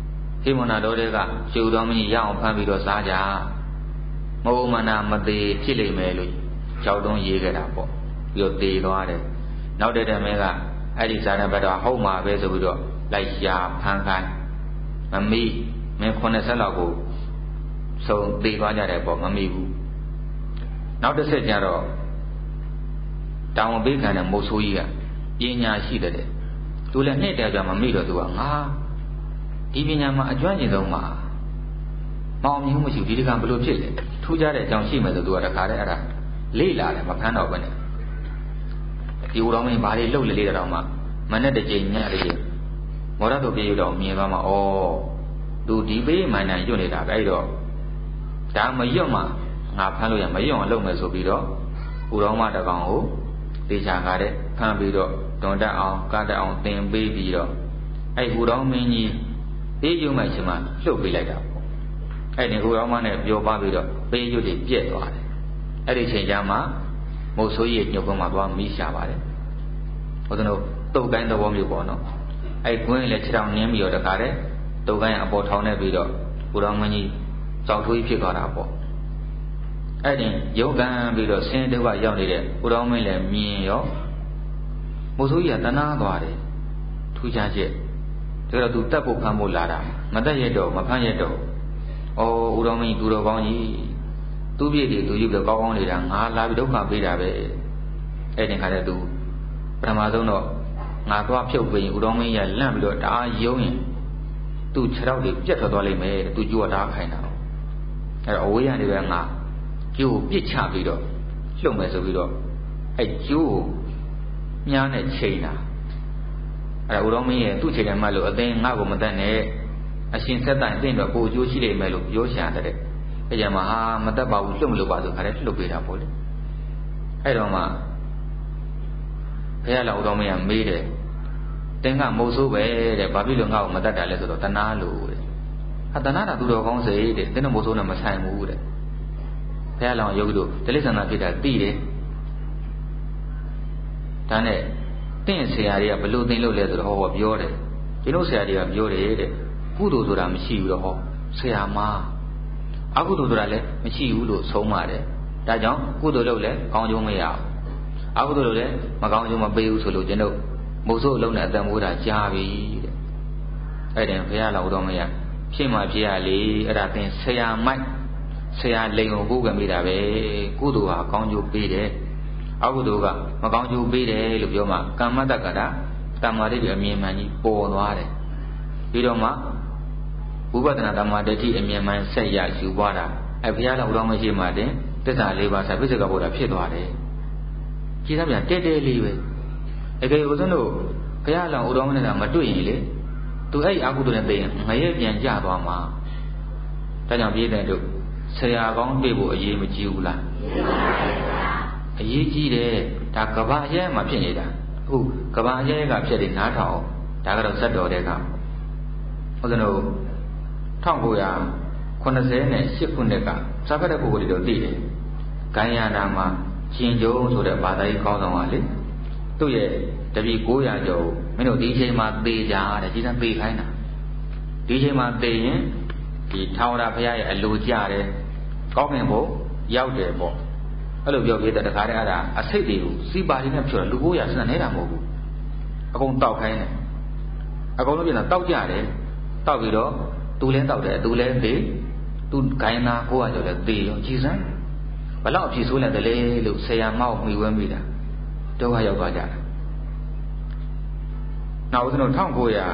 ဟိမနာတော်တွေကကျူတော်မင်းရအောင်ဖမ်းပြီးတော့စားကြမဟုတ်မနာမသေးဖြစ်လိမ့်မယ်လို့ကြောက်တုံးရေးခဲ့တာပေါ့ပြီးတော့သေသွားတယ်နောက်တဲ့တမင်းကအဲ့ဒီစားတဲ့ဘက်တော့ဟုတ်မှာပဲဆိုပြီးတော့လိုက်ရှာဖမ်းခိုင်းမမီးမင်းခုနှစ်ဆက်လောက်ကိုစုံသေသွားကြတယ်ပေါ့မမီးဘူးနောက်တစ်ဆက်ကျတော့တောင်ပေးခံတဲ့မိုးဆိုးကြီးကပညာရှိတယ်သူလည်းနှစ်တည်းကြမမိတော့သူကငါဒီပညာမှာအကျွမ်းကျင်ဆုံးမှာမောင်မြင်မှုမရှိဘူးဒီတကံဘယ်လိုဖြစ်လဲထူးခြားတဲ့အကြောင်းရှိမယ်ဆိုသူကတခါတည်းအဲ့ဒါလေ့လာတယ်မဖမ်းတော့ဘူးနဲ့ဒီဦးတော်မင်းဘာတွေလှုပ်လေလေတော့မှမနဲ့တစ်ချိန်ညတစ်ချိန်မော်ရတို့ပြေတော့မြင်သွားမှဩသူဒီပေးမှန်တယ်ရွတ်နေတာပဲအဲ့တော့ဒါမရွတ်မှငါဖမ်းလို့ရမရွတ်အောင်လုပ်မယ်ဆိုပြီးတော့ဦးတော်မတကောင်ကိုတေချာကားတဲ့ဖမ်းပြီးတော့တွန်တက်အောင်ကားတက်အောင်သင်ပေးပြီးတော့အဲ့ဦးတော်မင်းကြီးပေးယူမှရှင်မှလှုပ်ပေးလိုက်တာပေါ့အဲ့ဒီဦးတော်မနဲ့ပြောပါပြီးတော့ပေးယူတွေပြက်သွားတယ်အဲ့ဒီချိန်ကျမှမုတ်ဆိုးကြီးညှုပ်ကွန်းမှာသွားမိရှာပါတယ်ဟိုတို့တုတ်ကိုင်းသဘောမျိုးပေါ့နော်အဲ့ကွင်းလည်းခြေထောက်နင်းပြီးတော့တခါတည်းတုတ်ကိုင်းအပေါ်ထောင်နေပြီးတော့ဦးတော်မင်းကြီးကြောက်ထွေးဖြစ်သွားတာပေါ့အဲ့ဒီရုပ်ကံပြီးတော့ဆင်းတုတ်ကရောက်နေတဲ့ဦးတော်မင်းလည်းမြင်ရောမုတ်ဆိုးကြီးကတနာသွားတယ်ထူးခြားချက်ဒါတော့သူတက်ဖို့ဖမ်းဖို့လာတာမတက်ရတော့မဖမ်းရတော့ဩဦးတော်မင်းသူတော်ကောင်းကြီးသူပြည့်တွေသူယူပြီးကောင်းကောင်းနေတာငါလာပြီးဒုက္ခပေးတာပဲအဲ့ဒီခါကျသူပထမဆုံးတော့ငါသွားဖြုတ်ပြီးဦးတော်မင်းရလန့်ပြီးတော့တအားယုံရင်သူ့ခြေထောက်တွေပြတ်ထွက်သွားလိမ့်မယ်သူကြိုးကတအားခိုင်းတာအဲ့တော့အဝေးကနေပဲငါကျိုးကိုပြစ်ချပြီးတော့လှုပ်မယ်ဆိုပြီးတော့အဲ့ကျိုးကိုမြားနဲ့ချိန်တာအဲ့ဦးတော်မင်းရဲ့သူ့ချိန်တယ်မှလို့အသိငါ့ကိုမတတ်နဲ့အရှင်ဆက်တိုင်သိတော့ကိုအကျိုးရှိလိမ့်မယ်လို့ပြောရှာတဲ့အဲ့ကြမှာဟာမတတ်ပါဘူးလှုပ်မလို့ပါဆိုခါတဲ့လှုပ်ပေးတာပေါ့လေအဲ့တော့မှဘုရားတော်ဦးတော်မင်းကမေးတယ်တင်းကမုတ်ဆိုးပဲတဲ့ဘာဖြစ်လို့ငါ့ကိုမတတ်တာလဲဆိုတော့တနာလို့တဲ့ဟာတနာတာသူတော်ကောင်းစေတဲ့တင်းတော့မုတ်ဆိုးနဲ့မဆိုင်ဘူးတဲ့ဘုရားလောင်ယောဂီတို့တိလိစ္ဆာနာဖြစ်တာသိတယ်ဒါနဲ့တင့်ဆရာတွေကဘလို့သိလို့လဲဆိုတော့ဟောပြောတယ်ကျွန်တော်ဆရာတွေကပြောတယ်တဲ့ကုသိုလ်ဆိုတာမရှိဘူးတော့ဟောဆရာမအကုသိုလ်ဆိုတာလည်းမရှိဘူးလို့ဆုံးပါတယ်ဒါကြောင့်ကုသိုလ်လုပ်လဲကောင်းကျိုးမရဘူးအကုသိုလ်လုပ်လဲမကောင်းကျိုးမပေးဘူးဆိုလို့ကျွန်တော်မုတ်ဆိုးအလုံးနဲ့အတန်မိုးတာကြားပြီတဲ့အဲ့ဒါဘုရားတော်တော်မရဖြစ်မှဖြစ်ရလေအဲ့ဒါသင်ဆရာမိုက်ဆရာလိန်ကိုကိုးကံပေးတာပဲကုသိုလ်ဟာကောင်းကျိုးပေးတယ်အကုသိုလ်ကမကောင်းကျိုးပေးတယ်လို့ပြောမှကမ္မတက္ကတာတမ္မာတိအမြင်မှန်ကြီးပေါ်သွားတယ်ပြီးတော့မှဝိပဿနာတမ္မာဒိဋ္ဌိအမြင်မှန်ဆက်ရယူပွားတာအဲဘုရားတော်တော်မရှိမှတင်သစ္စာလေးပါးဆက်ပြစ္ဆေကဘုရားဖြစ်သွားတယ်ကြည်သားပြန်တဲတဲလေးပဲအကယ်ဦးဇင်းတို့ဘုရားလောင်ဦးတော်မနဲ့မတွေ့ရင်လေသူအဲ့အကုသိုလ်နဲ့သိရင်ငရဲပြန်ကြသွားမှာဒါကြောင့်ပြည်တဲ့တို့ဆရာကောင်းတွေ့ဖို့အရေးမကြီးဘူးလားအရေးကြီးတယ်ဒါကဘာရဲမှာဖြစ်နေတာအခုကဘာရဲကဖြစ်နေနားထောင်ဒါကတော့ဇတ်တော်တဲ့ကဦးဇင်းတို့၁၉၉၈ခုနှစ်ကစာဖတ်တဲ့ပုဂ္ဂိုလ်တွေတော့သိတယ်ဂိုင်းယာနာမှာရှင်ကျုံဆိုတဲ့ဘာသာရေးကောင်းဆောင်ပါလေသူ့ရဲ့တပည့်၉၀၀ကျော်မင်းတို့ဒီချိန်မှာသေကြတဲ့ကြီးစံသေခိုင်းတာဒီချိန်မှာသေရင်ဒီထာဝရဘုရားရဲ့အလိုကြတယ်ကောင်းကင်ဘုံရောက်တယ်ပေါ့အဲ့လိုပြောပြတဲ့တခါတည်းအဲ့ဒါအစိတ်တွေကိုစီပါလေးနဲ့ဖြောတယ်လူ၉၀၀စနနေတာမဟုတ်ဘူးအကုန်တောက်ခိုင်းတယ်အကုန်လုံးပြန်တောက်ကြတယ်တောက်ပြီးတော့သူလည်းတောက်တယ်သူလည်းသေသူဂိုင်းနာ၉၀၀ကျော်လည်းသေရောကြီးစံဘလောက်အဖြစ်ဆိုးလိုက်တယ်လေလို့ဆရာမောက်မိဝဲမိတာဒုက္ခရောက်သွားကြတာနောက်ဦးဇင်းတို့၁၉၈၀နဲ့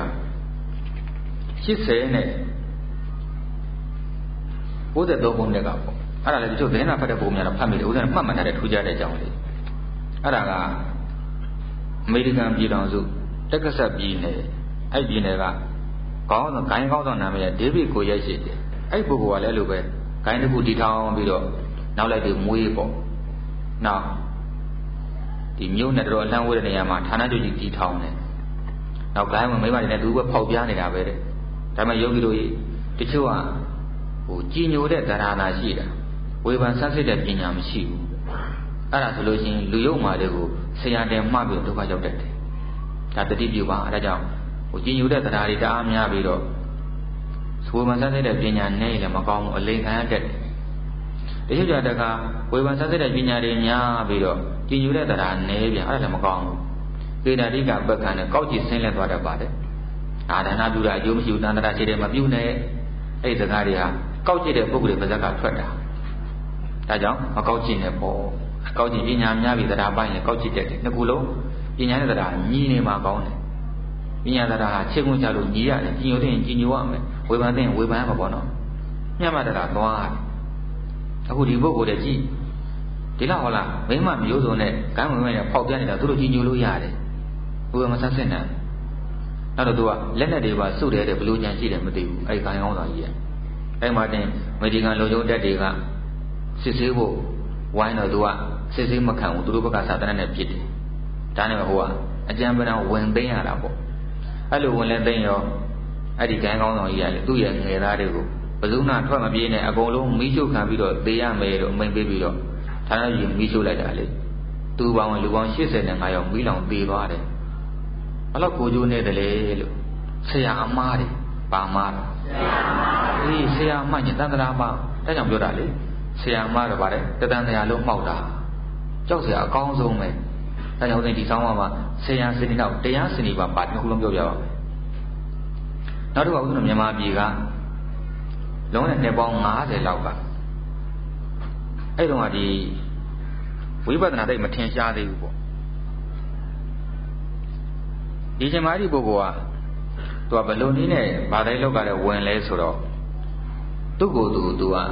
၉၃ခုနှစ်ကပေါ့အဲ့ဒါလည်းတချို့သတင်းစာဖတ်တဲ့ပုံများတော့ဖတ်မိတယ်ဦးဇင်းမှတ်မှတ်ထားတဲ့ထူးခြားတဲ့အကြောင်းလေးအဲ့ဒါကအမေရိကန်ပြည်ထောင်စုတက္ကဆက်ပြည်နယ်အဲ့ပြည်နယ်ကကောင်းဆောင်ဂိုင်းကောင်းဆောင်နာမည်ဒေးဗစ်ကိုရိုက်ရှိတယ်အဲ့ပုဂ္ဂိုလ်ကလည်းအဲ့လိုပဲဂိုင်းတစ်ခုတီထောင်ပြီးတော့နောက်လိုက်ပြီးမွေးပေါ့နောက်ဒီမြို့နဲ့တော်အလှမ်းဝေးတဲ့နေရာမှာဌာနချုပ်ကြီးတီထောင်တယ်နောက်ဂိုင်းမှာမိမတွေနဲ့သူကဖောက်ပြားနေတာပဲတဲ့ဒါမှယောဂီတို့တချို့ကဟိုကြည်ညိုတဲ့သရဏာရှိတာဝေဖန်ဆန်းစစ်တဲ့ပညာမရှိဘူးအဲ့ဒါဆိုလို့ရှိရင်လူယုံမာတွေကိုဆရာတင်မှပြီးဒုက္ခရောက်တတ်တယ်ဒါတတိပြုပါအဲ့ဒါကြောင့်ဟိုကြည်ညိုတဲ့သရဏာတွေတအားများပြီးတော့ဝေဖန်ဆန်းစစ်တဲ့ပညာနဲ့လည်းမကောင်းဘူးအလိမ်ခံရတတ်တယ်တချို့ကြတဲ့ကဝေဖန်ဆန်းစစ်တဲ့ပညာတွေများပြီးတော့ကြည်ညိုတဲ့တရားနည်းပြန်အဲ့ဒါလည်းမကောင်းဘူးပေဒာတိကပက္ခံနဲ့ကောက်ကြည့်ဆင်းလဲသွားတတ်ပါတယ်အာဒါနပြုတာအကျိုးမရှိဘူးတန်တရာရှိတယ်မပြုနဲ့အဲ့ဒီစကားတွေဟာကောက်ကြည့်တဲ့ပုဂ္ဂိုလ်တွေပါဇက်ကထွက်တာဒါကြောင့်မကောက်ကြည့်နဲ့ပေါ့ကောက်ကြည့်ပညာများပြီးတရားပိုင်းလည်းကောက်ကြည့်တတ်တယ်နှစ်ခုလုံးပညာနဲ့တရားညီနေမှာကောင်းတယ်ပညာတရားဟာချက်ကွန်းချလို့ညီရတယ်ကြည်ညိုတဲ့ကြည်ညိုရမယ်ဝေဖန်တဲ့ဝေဖန်ရမှာပေါ့နော်မျက်မှတ်တရားသွားတယ်အခုဒီပုဂ္ဂိုလ်တွေကြည့်ဒီလောက်ဟောလားမိမမျိုးစုံနဲ့ကမ်းဝင်ဝင်နဲ့ပေါက်ပြနေတာသူတို့ကြည်ညိုလို့ရတယ်ဘယ်မှာဆက်စစ်နေနောက်တော့သူကလက်နဲ့တွေပါစုတယ်တဲ့ဘလူညာရှိတယ်မသိဘူးအဲ့ဒီခိုင်ကောင်းတော်ကြီးရဲ့အဲ့မှာတင်အမေရိကန်လူမျိုးတက်တွေကစစ်ဆေးဖို့ဝိုင်းတော့သူကစစ်ဆေးမခံဘူးသူတို့ဘက်ကစာတနက်နဲ့ပြစ်တယ်ဒါနဲ့ဟိုကအကြံပဒံဝင်သိမ်းရတာပေါ့အဲ့လိုဝင်လဲသိမ်းရောအဲ့ဒီခိုင်ကောင်းတော်ကြီးကလေသူ့ရဲ့ငယ်သားတွေကိုဘဇုနာထွက်မပြေးနဲ့အကုန်လုံးမီးရှို့ခံပြီးတော့သေရမယ်လို့အမိန့်ပေးပြီးတော့ဌာနကြီးမီးရှို့လိုက်တာလေသူပေါင်းလူပေါင်း၈၅ယောက်မီးလောင်သေသွားတယ်ဘလို့ကိုကျိုးနေတယ်လေလို့ဆရာအမားတွေပါမားဆရာအမားအေးဆရာအမားညတန်တရာပါဒါကြောင့်ပြောတာလေဆရာအမားတော့ပါတယ်တတန်တရားလုံးမှောက်တာကြောက်ဆရာအကောင်းဆုံးပဲဒါကြောင့်ဒီဆောင်းပါမှာဆရာစနေတော့တရားစနေပါပါတစ်ခုလုံးပြောပြပါမယ်နောက်တစ်ခါဦးဇင်းတို့မြန်မာပြည်ကလုံးနဲ့နှစ်ပေါင်း၅၀လောက်ကအဲ့တုန်းကဒီဝိပဿနာတိတ်မထင်ရှားသေးဘူးပေါ့ဒီချိန်မှာဒီပုဂ္ဂိုလ်ကသူကဘလုံနည်းနဲ့ဘာသာလောက်ကလည်းဝင်လဲဆိုတော့သူ့ကိုယ်သူသူက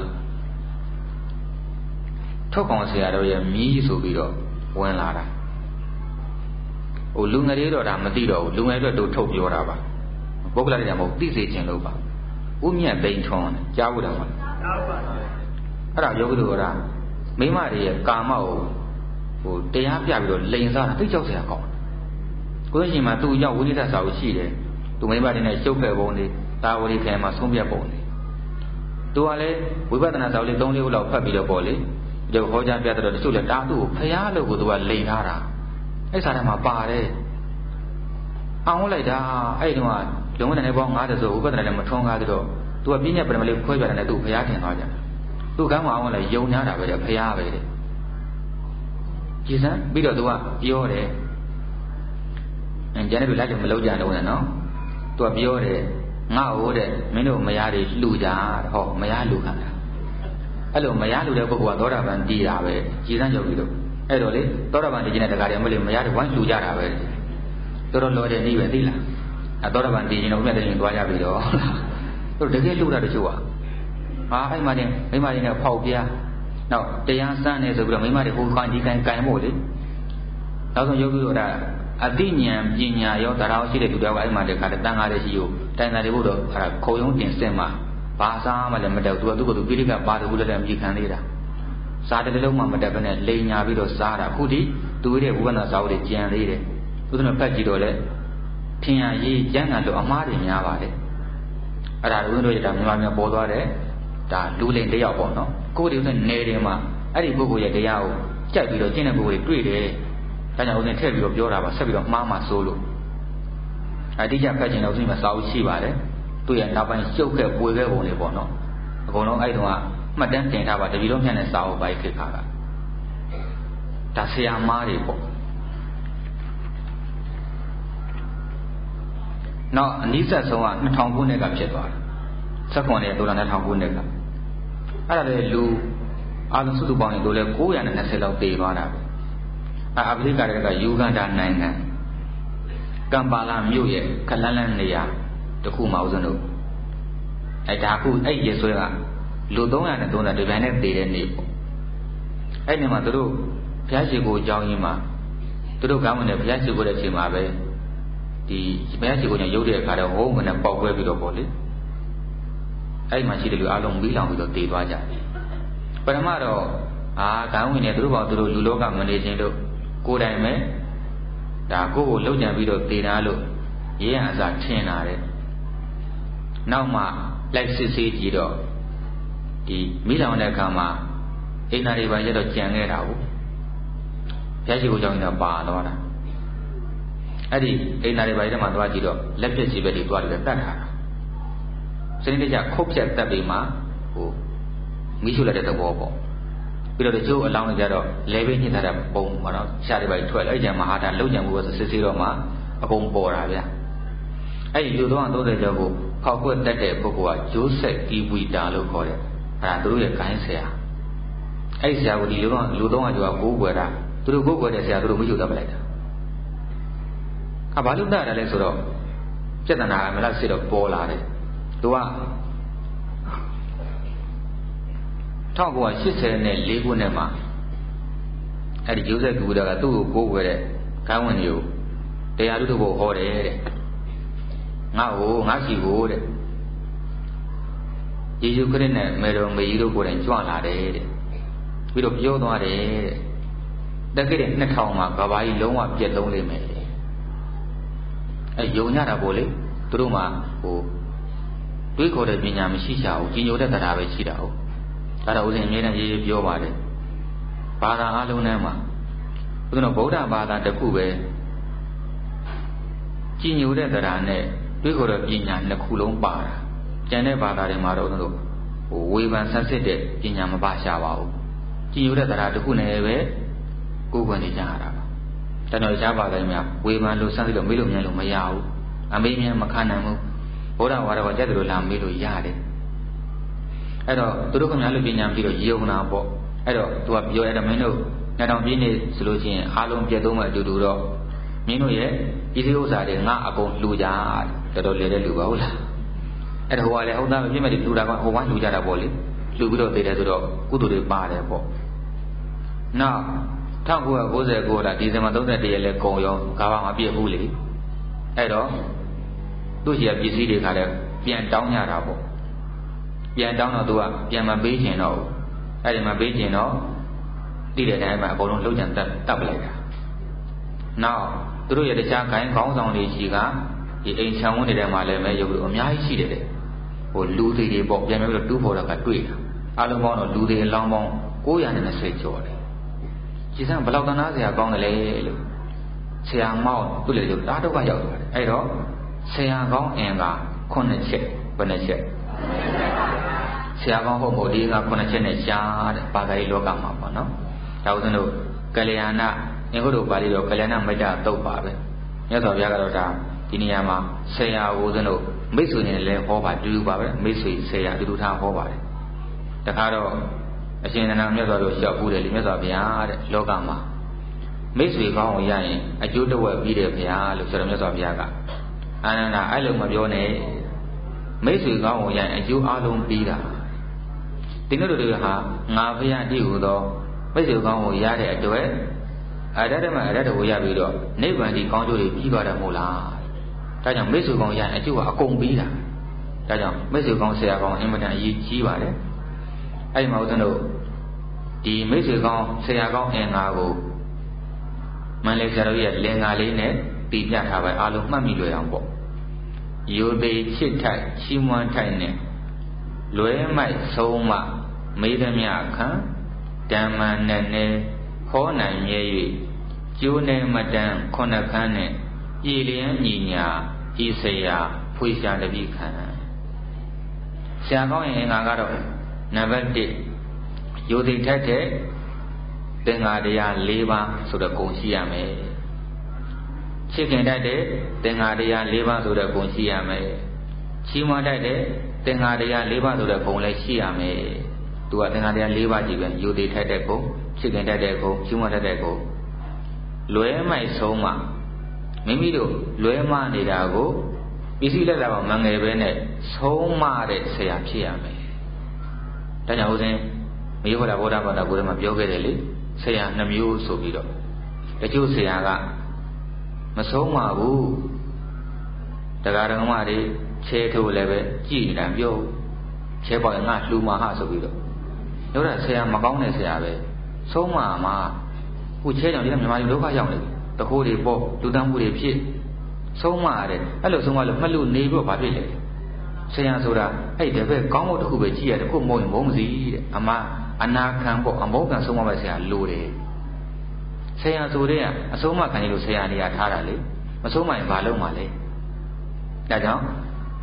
ထုတ်ကောင်ဆရာတော်ရဲ့မြည်ဆိုပြီးတော့ဝင်လာတာဟိုလူငယ်လေးတော့ဒါမသိတော့ဘူးလူငယ်တွေတို့ထုတ်ပြောတာပါပုဂ္ဂလတွေကမဟုတ်သိစေခြင်းလို့ပါဥမြတ်သိန်းထွန်းကြားဘူးတယ်မဟုတ်ကြားပါဘူးအဲ့ဒါယောဂီတို့ကမိမတွေရဲ့ကာမကိုဟိုတရားပြပြီးတော့လိန်စားတာသိကြောက်စရာကောင်းကိုယ်ရှင်မှာသူ့ရောက်ဝိနိဒစာကိုရှိတယ်သူမိမတွေနဲ့ရှုပ်ခဲ့ပုံတွေတာဝတိခဲမှာဆုံးပြတ်ပုံတွေသူကလည်းဝိပဿနာစာလေး၃လေးခုလောက်ဖတ်ပြီးတော့ပေါ့လေဒီဟောကြားပြတဲ့တချို့လည်းတာသူ့ကိုဖျားလို့ကိုသူကလိန်ထားတာအဲ့စာထဲမှာပါတယ်အောင်လိုက်တာအဲ့ဒီတော့လုံးဝနဲ့ပေါင်း၅၀ဆိုဥပဒနာလည်းမထွန်းကားသေးတော့သူကပြင်းညက်ပရမလေးခွဲပြတယ်နဲ့သူ့ဖျားထင်သွားကြတယ်သူ့ကမ်းမအောင်လည်းယုံညာတာပဲတဲ့ဖျားပဲတဲ့ကြည်စမ်းပြီးတော့သူကပြောတယ်ကျန်တဲ့လူလိုက်တယ်မလုပ်ကြတော့နဲ့နော်သူကပြောတယ်ငါ့ဟိုတဲ့မင်းတို့မယားတွေလှူကြဟောမယားလှူခံတာအဲ့လိုမယားလှူတဲ့ပုဂ္ဂိုလ်ကသောတာပန်တည်တာပဲကြည်စမ်းကြောက်ပြီးတော့အဲ့တော့လေသောတာပန်တည်ခြင်းတဲ့တကားတွေမလို့မယားတွေဝိုင်းလှူကြတာပဲတော်တော်လောတဲ့နေ့ပဲသိလားအသောတာပန်တည်ခြင်းတော့ဥပဒေရင်သွားကြပြီတော့သူတကယ်လှူတာတချို့ကဟာအဲ့မှတင်မိမတွေနဲ့ဖောက်ပြားနောက်တရားစမ်းနေဆိုပြီးတော့မိမတွေဟိုကန်ဒီကန်ကန်ဖို့လေနောက်ဆုံးယောဂီတို့ကအတိညာဏ်ပညာရောတရားရှိတဲ့သူတွေကအဲ့မှတည်းကတန်ခါးတဲ့ရှိကိုတိုင်တာတွေဖို့တော့အဲ့ဒါခုံရုံးတင်စင်မှာဘာစားမှလည်းမတက်ဘူးသူကသူ့ကိုယ်သူပိဋကပါတကူလည်းမြည်ခံသေးတာစားတဲ့လုံးမှမတက်ဘဲနဲ့လိန်ညာပြီးတော့စားတာအခုဒီသူရဲ့ဝိပဿနာစာအုပ်တွေကြံသေးတယ်သူတို့ဖတ်ကြည့်တော့လေထင်ရရေးကျမ်းဂန်တို့အမှားတွေများပါတယ်အဲ့ဒါတို့တို့ရတာမြန်မာမြန်မာပေါ်သွားတယ်ဒါလူလိန်တယောက်ပေါ့နော်ကိုယ်တည်းကနေတယ်မှာအဲ့ဒီပုဂ္ဂိုလ်ရဲ့တရားကိုကြိုက်ပြီးတော့ကျင့်တဲ့ပုဂ္ဂိုလ်တွေတွေ့တယ်ဒါကြောင့်ဦးဇင်းထည့်ပြီးတော့ပြောတာပါဆက်ပြီးတော့မှားမှဆိုလို့အတိအကျဖတ်ခြင်းတော့ဦးဇင်းမှာစာအုပ်ရှိပါတယ်သူ့ရဲ့နောက်ပိုင်းရှုပ်ခဲ့ပွေခဲ့ပုံတွေပေါ့နော်အကုန်လုံးအဲ့တုန်းကမှတ်တမ်းတင်ထားပါတပည့်တော်မြတ်နဲ့စာအုပ်ပိုက်ခေတ်ခါကဒါဆရာမားတွေပေါ့နောက်အနိစ္စဆုံးက၂၀၀၀ခုနှစ်ကဖြစ်သွားတယ်ဆက်ခွန်နဲ့ဒေါ်လာ၂၀၀၀ခုနှစ်ကအဲ့ဒါလေလူအာလုံးစုစုပေါင်းနေတို့လဲ၉၂၀လောက်တည်သွားတာပဲအာဖရိကတွေကယူဂန္ဒာနိုင်ငံကမ်ပါလာမြို့ရဲ့ခလန်းလန်းနေရာတခုမှဦးဇင်းတို့အဲဒါခုအဲ့ရေဆွဲကလူ၃၀၀နဲ့၃၀၀ဒီပိုင်းနဲ့တည်တဲ့နေ့ပေါ့အဲ့ဒီမှာတို့ဘုရားရှိခိုးအကြောင်းရင်းမှာတို့ကောင်းမွန်တဲ့ဘုရားရှိခိုးတဲ့အချိန်မှာပဲဒီဘုရားရှိခိုးညာရုပ်တဲ့အခါတော့ဟိုးမနဲ့ပေါက်ကွဲပြီးတော့ပေါ့လေအဲ့မှာရှိတဲ့လူအလုံးမီးလောင်ပြီးတော့တည်သွားကြတယ်ပထမတော့အာကောင်းဝင်နေတို့ဘောတို့လူလောကမနေခြင်းတို့ကိုယ်တိုင်ပဲဒါကိုယ့်ကိုလှုပ်ကြံပြီးတော့တည်တာလို့ရေးရအစားထင်လာတယ်နောက်မှလိုက်စစ်ဆေးကြည့်တော့ဒီမိလောင်တဲ့အခါမှာအိမ်သားတွေပါရတော့ကြံခဲ့တာကိုဘုရားရှိခိုးကြောင့်တော့ပါတော့တာအဲ့ဒီအိမ်သားတွေပါရတဲ့မှာသွားကြည့်တော့လက်ပြည့်စီပဲတွေသွားတယ်တတ်ထားတာစစနစ်တကျခုတ်ဖြတ်တက်ပြီးမှဟိုမိရှုလိုက်တဲ့သဘောပေါ့ပြီးတော့တချို့အလောင်းတွေကြတော့လဲပေးညှစ်ထားတဲ့ပုံပေါ့နော်ရှားတွေပဲထွက်လိုက်ကြမှာဟာတာလုံကြံမှုပဲစစ်စစ်တော့မှအကုန်ပေါ်တာဗျအဲ့ဒီလူတော်ကသုံးတဲ့ကြောကိုဖောက်ကွက်တတ်တဲ့ပုဂ္ဂိုလ်ကဂျိုးဆက်ကီဝီတာလို့ခေါ်တယ်အဲ့ဒါသူတို့ရဲ့ဂိုင်းဆရာအဲ့ဒီဆရာကဒီလူတော်လူတော်ကကြောကိုးကွယ်တာသူတို့ကိုးကွယ်တဲ့ဆရာသူတို့မိရှုတတ်ပလိုက်တာအဘာလို့တတ်တယ်လဲဆိုတော့ပြဿနာမလားစစ်တော့ပေါ်လာတယ်သူက၁၉၈၄ခုနှစ်မှာအဲ့ဒီဂျိုးဆက်ကီဝီတာကသူ့ကိုကိုးကွယ်တဲ့ဂိုင်းဝင်တွေကိုတရားထုဖို့ဟောတယ်တဲ့ငါ့ကိုငါ့စီကိုတဲ့ယေရှုခရစ်နဲ့မေတော်မေကြီးတို့ကိုယ်တိုင်ကြွလာတယ်တဲ့ပြီးတော့ပြောသွားတယ်တဲ့တက္ကရာနှစ်ထောင်မှာကဘာကြီးလုံးဝပြက်လုံးလိမ့်မယ်အဲယုံကြတာပေါ့လေသူတို့မှဟိုတွေးခေါ်တဲ့ပညာမရှိကြဘူးကြီးညိုတဲ့တရားပဲရှိတာဟုတ်ဒါတော့ဦးဇင်းအမြဲတမ်းရေးရေးပြောပါတယ်ဘာသာအလုံးထဲမှာဘုရားဗုဒ္ဓဘာသာတစ်ခုပဲကြီးညိုတဲ့တရားနဲ့တွေးခေါ်တဲ့ပညာနှစ်ခုလုံးပါတာကျန်တဲ့ဘာသာတွေမှာတော့တို့ဟိုဝေဖန်ဆက်စစ်တဲ့ပညာမပါရှားပါဘူးကြီးညိုတဲ့တရားတစ်ခုနဲ့ပဲကိုယ်ဝင်နေကြရတာပါတဏှာရှားပါတိုင်းများဝေဖန်လို့ဆက်စစ်လို့မေးလို့မြင်လို့မရဘူးအမေးမြင်မခံနိုင်ဘူးဘုရားဝါဒကကြက်တယ်လို့လာမေးလို့ရတယ်အဲ့တော့သူတို့ကများလို့ပညာပြီးတော့ယုံနာပေါ့အဲ့တော့သူကပြောရတဲ့မင်းတို့ညတောင်ပြည့်နေဆိုလို့ချင်းအားလုံးပြည့်သုံးမဲ့အတူတူတော့မင်းတို့ရဲ့ဒီဒီဥစ္စာတွေငါအကုန်လှူကြတော်တော်လေတဲ့လူပါဟုတ်လားအဲ့ဒါဟိုကလည်းဟုတ်သားမပြည့်မဲ့ဒီလှူတာကဟိုဝိုင်းလှူကြတာပေါ့လေလှူပြီးတော့သိတယ်ဆိုတော့ကုသိုလ်တွေပါတယ်ပေါ့နောက်၁၉၉၉လားဒီဇင်ဘာ၃၁ရက်လဲကုံရောကားပါမပြည့်ဘူးလေအဲ့တော့သူ့ရှိရပစ္စည်းတွေကလည်းပြန်တောင်းကြတာပေါ့ပြန်တောင်းတော့သူကပြန်မပေးချင်တော့အဲ့ဒီမှာပေးချင်တော့တိတဲ့တိုင်းမှာအကုန်လုံးလှုပ်ကြံတက်တပ်ပလိုက်တာနောက်သူတို့ရဲ့တခြားခိုင်းခေါင်းဆောင်တွေရှိကဒီအိမ်ချောင်းဝန်းတွေထဲမှာလည်းပဲရုပ်လို့အများကြီးရှိတယ်တဲ့ဟိုလူတွေတွေပေါ့ပြန်ပြီးတော့တူးဖို့တော့ကတွေ့တာအလုံးပေါင်းတော့လူတွေအလောင်းပေါင်း၉၂၀ကျော်တယ်ဒီစံဘယ်လောက်တနာစရာကောင်းတယ်လေလို့ဆရာမောက်သူ့လေရုပ်တားတော့ကရောက်သွားတယ်အဲ့တော့ဆရာကောင်းအင်ကခုနှစ်ချက်ဘယ်နှချက်ဆရာကောင်းဟုတ်မို့ဒီကခုနှစ်ချက်နဲ့ရှားတဲ့ဘာသာရေးလောကမှာပေါ့နော်ဒါဥစဉ်တို့ကလျာဏအင်္ဂုတ္တပါဠိတော်ကလျာဏမိတ်တသုတ်ပါပဲမြတ်စွာဘုရားကတော့ဒါဒီနေရာမှာဆရာဥစဉ်တို့မိတ်ဆွေနဲ့လည်းဟောပါတူတူပါပဲမိတ်ဆွေဆရာတူတူထားဟောပါတယ်တခါတော့အရှင်နန္ဒမြတ်စွာဘုရားလျှောက်ပူးတယ်လေမြတ်စွာဘုရားတဲ့လောကမှာမိတ်ဆွေကောင်းကိုရရင်အကျိုးတဝက်ပြီးတယ်ဘုရားလို့ဆိုတော့မြတ်စွာဘုရားကအာနန္ဒာအဲ့လိုမပြောနဲ့မိတ်ဆွေကောင်းကိုရရင်အကျိုးအလုံးပြီးတာဒီလိုတို့ဟာငါဘုရားတည်ဟူသောမိတ်ဆွေကောင်းကိုရတဲ့အတွက်အရတ္တမအရတ္တကိုရပြီးတော့နိဗ္ဗာန်ဒီကောင်းကျိုးတွေပြီးသွားတယ်မို့လားဒါကြောင့်မိတ်ဆွေကောင်းရရင်အကျိုးကအကုန်ပြီးတာဒါကြောင့်မိတ်ဆွေကောင်းဆရာကောင်းအင်မတန်အရေးကြီးပါတယ်အဲ့ဒီမှာဦးဇင်းတို့ဒီမိတ်ဆွေကောင်းဆရာကောင်းအင်္ဂါကိုမန္တလေးဆရာတို့ရဲ့လင်္ကာလေးနဲ့တည်ပြထားပဲအားလုံးမှတ်မိလွယ်အောင်ပေါ့ယိုသေးချစ်ထိုက်ချီးမွမ်းထိုက်နဲ့လွဲမိုက်ဆုံးမမေးသမျှခံဓမ္မနဲ့နဲ့ခေါ်နိုင်မြဲ၍ကျိုးနေမတန်ခုနှစ်ခန်းနဲ့ပြည်လျံညီညာဤစရာဖွေရှာတပိခံဆရာကောင်းရင်ငါကတော့နံပါတ်၁ယိုသေးထိုက်တဲ့သင်္ဃာတရား၄ပါးဆိုတဲ့ဂုဏ်ရှိရမယ်ချစ်ခင်တတ်တဲ့သင်္ဃာတရား၄ပါးဆိုတဲ့ဂုဏ်ရှိရမယ်ချီးမွမ်းတတ်တဲ့သင်္ဃာတရား၄ပါးဆိုတဲ့ဂုဏ်လည်းရှိရမယ်သူကသင်္ဃာတရား၄ပါးကြီးပဲယိုသေးထိုက်တဲ့ဂုဏ်ချစ်ခင်တတ်တဲ့ဂုဏ်ချီးမွမ်းတတ်တဲ့ဂုဏ်လွဲမိုက်ဆုံးမှမိမိတို့လွဲမနေတာကိုပစ္စည်းလက်လာမငယ်ပဲနဲ့ဆုံးမတဲ့ဆရာဖြစ်ရမယ်ဒါကြောင့်ဦးဇင်းမယောဂဗုဒ္ဓဘာသာကိုယ်ထဲမှာပြောခဲ့တယ်လေဆရာနှမျိုးဆိုပြီးတော့တချို့ဆရာကမဆုံးပါဘူးတရားတော်မတွေချဲထိုးလည်းပဲကြည်နေတာပြောချဲပေါရင်ငါလှူမှာဟာဆိုပြီးတော့ပြောတာဆရာမကောင်းတဲ့ဆရာပဲဆုံးမှာမှာခုချဲကြောင့်ဒီကမြန်မာပြည်ဒုက္ခရောက်နေပြီတခိုးတွေပေါ့လူတန်းမှုတွေဖြစ်ဆုံးမရတယ်အဲ့လိုဆုံးမလို့မှတ်လို့နေပြီးတော့ဘာဖြစ်လဲဆရာဆိုတာအဲ့ဒီတပည့်ကောင်းဖို့တစ်ခုပဲကြည့်ရတယ်ခုမဟုတ်ရင်ဘုံမစီတဲ့အမအနာခံပေါ့အမောကံဆုံးမပဲဆရာလိုတယ်ဆရာဆိုတဲ့အဆုံးမခံရလို့ဆရာနေရာထားတာလေမဆုံးမရင်ဘာလုပ်မှာလဲဒါကြောင့်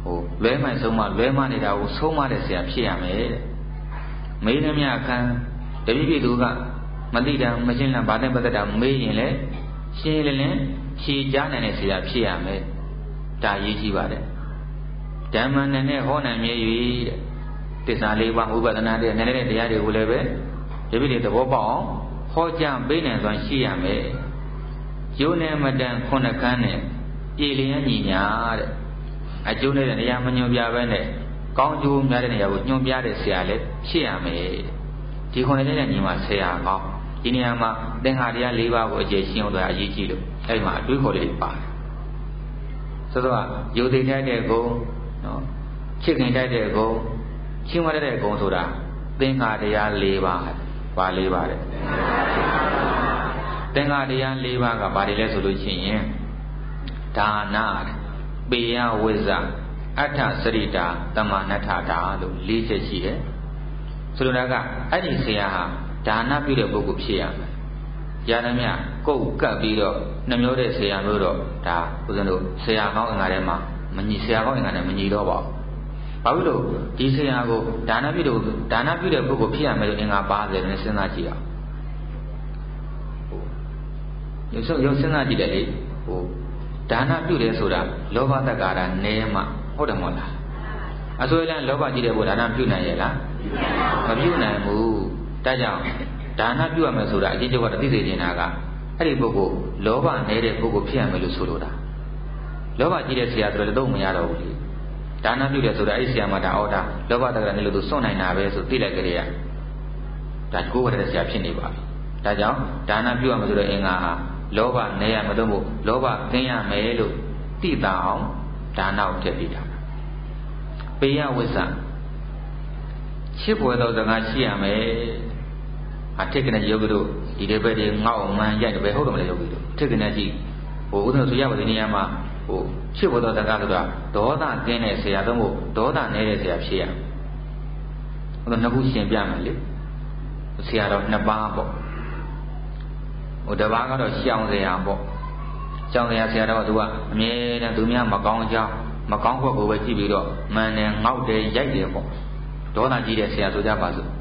ဟိုလွဲမှန်ဆုံးမလွဲမှနေတာကိုဆုံးမတဲ့ဆရာဖြစ်ရမယ်တဲ့မေးနှမြအခန်းတပည့်ပြည်သူကမသိတာမရှင်းလန်းဘာတဲ့ပတ်သက်တာမေးရင်လေရှင်းလင်းလင်းဖြေကြားနိုင်တဲ့ဆရာဖြစ်ရမယ်ဒါရေးကြည့်ပါတယ်ဓမ္မနဲ့နဲ့ဟောနိုင်မြဲ၍တဲ့သစ္စာလေးပါးဥပဒနာတဲ့နည်းနည်းတရားတွေကိုလည်းပဲတပည့်တွေသဘောပေါက်အောင်ဟောကြားပေးနိုင်စွမ်းရှိရမယ်ကျိုးနဲ့မတန်ခုနှစ်ခန်းနဲ့ပြည်လျက်ညီညာတဲ့အကျိုးနဲ့နေရာမညွန်ပြဘဲနဲ့ကောင်းကျိုးများတဲ့နေရာကိုညွှန်ပြတဲ့ဆရာလည်းဖြစ်ရမယ်ဒီခုနှစ်တဲ့ညီမဆရာကောင်းဒီနေရာမှာသင်္ခါတရား၄ပါးကိုအကျေရှင်းအောင်တော့အရေးကြီးလို့အဲ့မှာအတွေးခေါ်လေးပါတယ်ဆိုတော့ယုတ်သိတတ်တဲ့ဂုဏ်နော်ချစ်ခင်တတ်တဲ့ဂုဏ်ချင်းဝရတဲ့ဂုဏ်ဆိုတာသင်္ခါတရား၄ပါးပါ၄ပါးတဲ့သင်္ခါတရား၄ပါးကဘာတွေလဲဆိုလို့ရှိရင်ဒါနပေယဝိဇ္ဇအဋ္ဌစရိတာတမနထတာလို့၄ချက်ရှိတယ်ဆိုလိုတာကအဲ့ဒီဆရာဟာဒါနပြုတဲ့ပုဂ္ဂိုလ်ဖြစ်ရမယ်။ရာသမျှကုတ်ကပ်ပြီးတော့နှမျိုးတဲ့ဆရာမျိုးတော့ဒါဦးဇင်းတို့ဆရာကောင်းအင်္ဂါထဲမှာမညီဆရာကောင်းအင်္ဂါနဲ့မညီတော့ပါဘူး။ဘာဖြစ်လို့ဒီဆရာကိုဒါနပြုတဲ့ဒါနပြုတဲ့ပုဂ္ဂိုလ်ဖြစ်ရမယ်လို့အင်္ဂါပါတယ်နဲ့စဉ်းစားကြည့်အောင်။ရုပ်ရုပ်စဉ်းစားကြည့်တယ်လေဟိုဒါနပြုတယ်ဆိုတာလောဘတက္ကာရနဲမှဟုတ်တယ်မဟုတ်လား။အဆိုရင်လောဘကြီးတဲ့ဘုရားဒါနပြုနိုင်ရဲ့လား။မပြုနိုင်ဘူး။ဒါကြောင့်ဒါနပြုရမယ်ဆိုတာအကြီးကျယ်ကသိစေချင်တာကအဲ့ဒီပုဂ္ဂိုလ်လောဘနေတဲ့ပုဂ္ဂိုလ်ဖြစ်ရမယ်လို့ဆိုလိုတာလောဘကြီးတဲ့ဆရာဆိုတော့တော့မရတော့ဘူးလေဒါနပြုတယ်ဆိုတာအဲ့ဒီဆရာမဒါအော်ဒါလောဘတက္ကရာနဲ့လို့သူစွန့်နိုင်တာပဲဆိုသိလိုက်ကြရဒါကိုယ်ဝရတဲ့ဆရာဖြစ်နေပါပြီဒါကြောင့်ဒါနပြုရမယ်ဆိုတော့အင်္ဂါဟာလောဘနေရမလို့မို့လောဘကင်းရမယ်လို့သိတာအောင်ဒါနကိုထည့်ပေးတာပေယဝိဇ္ဇချစ်ဖွယ်သောစကားရှိရမယ်အထက်ကနဲ့ယောဂီတို့ဒီတဲ့ဘက်တွေငေါ့မှန်ရိုက်တယ်ပဲဟုတ်တယ်မလဲယောဂီတို့ထက်ကနဲ့ကြည့်ဟိုဥဒ္ဒဆိုရပါဒီနေရာမှာဟိုချစ်ဖို့တော့စကားဆိုတာဒေါသကင်းတဲ့ဆရာသုံးဖို့ဒေါသနေတဲ့ဆရာဖြစ်ရဟိုတော့နှစ်ခုရှင်ပြမယ်လေဆရာတော်နှစ်ပါးပေါ့ဟိုတစ်ပါးကတော့ရှောင်ဆရာပေါ့ရှောင်ဆရာဆရာတော်ကသူကအမြဲတမ်းသူများမကောင်းကြောင်းမကောင်းဘက်ကိုပဲကြည့်ပြီးတော့မှန်တယ်ငေါ့တယ်ရိုက်တယ်ပေါ့ဒေါသကြီးတဲ့ဆရာဆိုကြပါစို့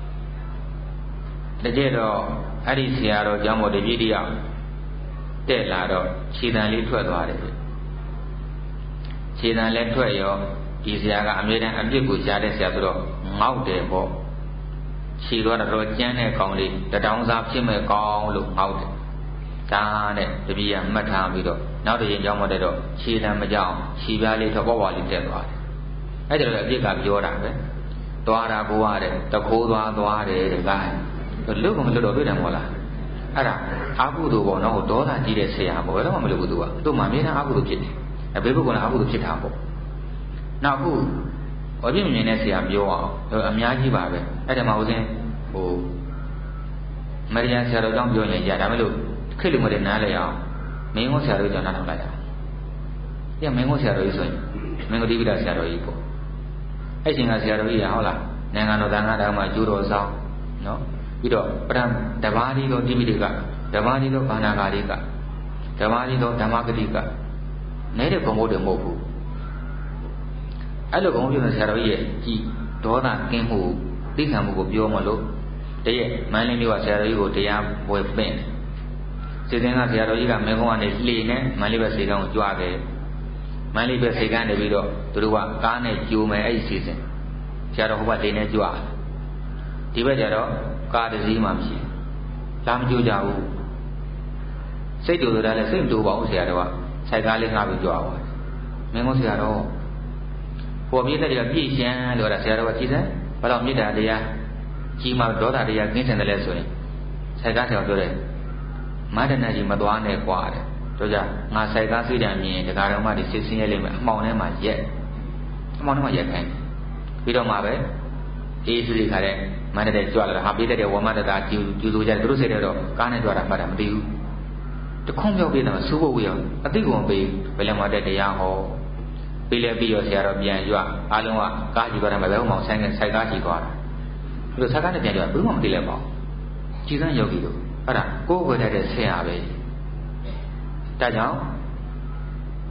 တကယ်တော့အဲ့ဒီဆရာတော်ကျောင်းပေါ်တပည့်တယောက်တက်လာတော့ခြေတံလေးထွက်သွားတယ်ခြေတံလည်းထွက်ရောဒီဆရာကအမြဲတမ်းအပြစ်ကိုရှားတဲ့ဆရာဆိုတော့ငေါ့တယ်ပေါ့ခြေသွားတော့ကျန်းတဲ့ကောင်လေးတတောင်းစားဖြစ်မဲ့ကောင်လို့ငေါ့တယ်ဒါနဲ့တပည့်ကမှတ်ထားပြီးတော့နောက်တစ်ရင်ကျောင်းပေါ်တက်တော့ခြေတံမကြောက်ခြေပြားလေးထွက်ပေါ်ပေါ်လေးတက်သွားတယ်အဲ့ဒါတော့အပြစ်ကပြောတာပဲသွားတာကိုရတဲ့တခိုးသွားသွားတယ်တဲ့ကဲလွတ်ကမလွတ်တော့တွေ့တယ်မဟုတ်လားအဲ့ဒါအာဟုသူပေါ့နော်ဒေါသကြီးတဲ့ဆရာပေါ့ဘယ်တော့မှမလွတ်ဘူးသူကသူ့မှာအမြဲတမ်းအာဟုသူဖြစ်တယ်အဘေဘုကလည်းအာဟုသူဖြစ်တာပေါ့နောက်ခုအပြစ်မမြင်တဲ့ဆရာပြောအောင်အများကြီးပါပဲအဲ့ဒါမှဦးစင်းဟိုမရိယာဆရာတော်ကြောင့်ပြောရင်ရဒါမဲ့လို့ခိတ်လို့မတဲ့နားလဲအောင်မင်းကိုဆရာတော်ကြောင့်နားထောင်လိုက်အောင်ပြမင်းကိုဆရာတော်ကြီးဆိုရင်မင်းကိုတိပိဋကဆရာတော်ကြီးပေါ့အဲ့ချိန်ကဆရာတော်ကြီးရဟုတ်လားနိုင်ငံတော်သံဃာတော်မှာကျိုးတော်ဆောင်နော်ပြီးတော့ပရံတဘာတိတော်တိပိဋကတဘာတိတော်ဘာနာဂါရိကတဘာတိတော်ဓမ္မဂတိကနေတဲ့ဘုံဘုဒ္ဓမဟုတ်ဘူးအဲ့လိုဘုံဘုဒ္ဓဆရာတော်ကြီးရဲ့ကြည်ဒေါသကင်းမှုသိခံမှုကိုပြောမလို့တရက်မန္တလေးမြို့ကဆရာတော်ကြီးကိုတရားပွဲပင့်စီစဉ်ကဆရာတော်ကြီးကမေကုန်းကနေလှေနဲ့မန္တလေးဘက်စေကန်းကိုကြွားခဲ့မန္တလေးဘက်စေကန်းနေပြီးတော့သူတို့ကကားနဲ့ကြိုမယ်အဲ့ဒီစီစဉ်ဆရာတော်ဟိုဘက်လှေနဲ့ကြွားဒီဘက်ကျတော့ကားတစ်စီးမှမရှိလာမကြိုကြဘူးစိတ်တူဆိုတာလည်းစိတ်မတူပါဘူးဆရာတော်ကစိုက်ကားလေးငှားပြီးကြွားပါတယ်မင်းကဆရာတော်ပေါ်ပြည့်တဲ့ကပြည့်ရှမ်းလို့ရဆရာတော်ကကြည်စမ်းဘာလို့မေတ္တာတရားကြီးမှဒေါသတရားကင်းစင်တယ်လဲဆိုရင်စိုက်ကားဆရာပြောတယ်မန္တနာကြီးမသွားနဲ့ကွာတဲ့တို့ကြငါစိုက်ကားစိတ်ဓာတ်မြင်ဒကာတော်မဒီစစ်စင်းရဲလိမ့်မယ်အမှောင်ထဲမှာရက်အမှောင်ထဲမှာရက်ခိုင်းပြီးတော့မှပဲအေးစိခါတဲ့မန္တလေးကြွလာတာဟာပေးတဲ့ဝမတတာကျူကျူဆိုကြတယ်သူတို့စိတ်တော့ကားနဲ့ကြွတာမှတ်တာမသိဘူးတခုံးပြောက်ပြီးတော့စူးဖို့ဝေးအောင်အသိကုန်ပေးဘယ်လည်းမတဲ့တရားဟောပြီးလဲပြီးရောဆရာတော်ပြန်ကြွအားလုံးကကားကြည့်သွားတယ်မဘဲအောင်ဆိုင်ကစိုက်ကားကြည့်သွားတာသူတို့ဆိုင်ကားနဲ့ပြန်ကြွဘူးမှမသိလဲပေါ့ကြည်စမ်းယောဂီတို့အဲ့ဒါကိုယ်ဝယ်တဲ့ဆရာပဲဒါကြောင့်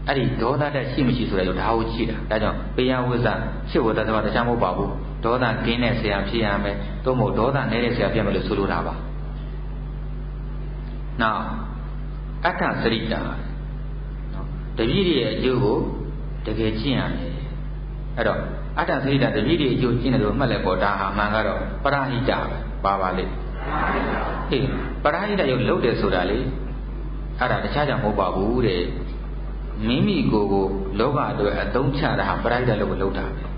အဲ့ဒီဒေါသတက်ရှိမရှိဆိုတဲ့ဒါကိုကြည့်တာဒါကြောင့်ပေယဝိဇ္ဇရှစ်ဝတ္တသဘာတခြားမဟုတ်ပါဘူးဒေါသကင်းတဲ့ဆရာဖြစ်ရမယ်သို့မဟုတ်ဒေါသနည်းတဲ့ဆရာဖြစ်မယ်လို့ဆိုလိုတာပါနောက်အတ္တစရိတာနော်တပည့်တွေရဲ့အကျိုးကိုတကယ်ကျင့်ရမယ်အဲ့တော့အတ္တစရိတာတပည့်တွေအကျိုးကျင့်တယ်လို့မှတ်လဲပေါ့ဒါဟာမှန်ကတော့ပရဟိတပါပါလေဟေးပရဟိတရုပ်လုပ်တယ်ဆိုတာလေအဲ့ဒါတခြားကြောင့်မဟုတ်ပါဘူးတဲ့မိမိကိုယ်ကိုလောကအတွက်အသုံးချတာဟာပရဟိတလို့လုပ်တာပဲ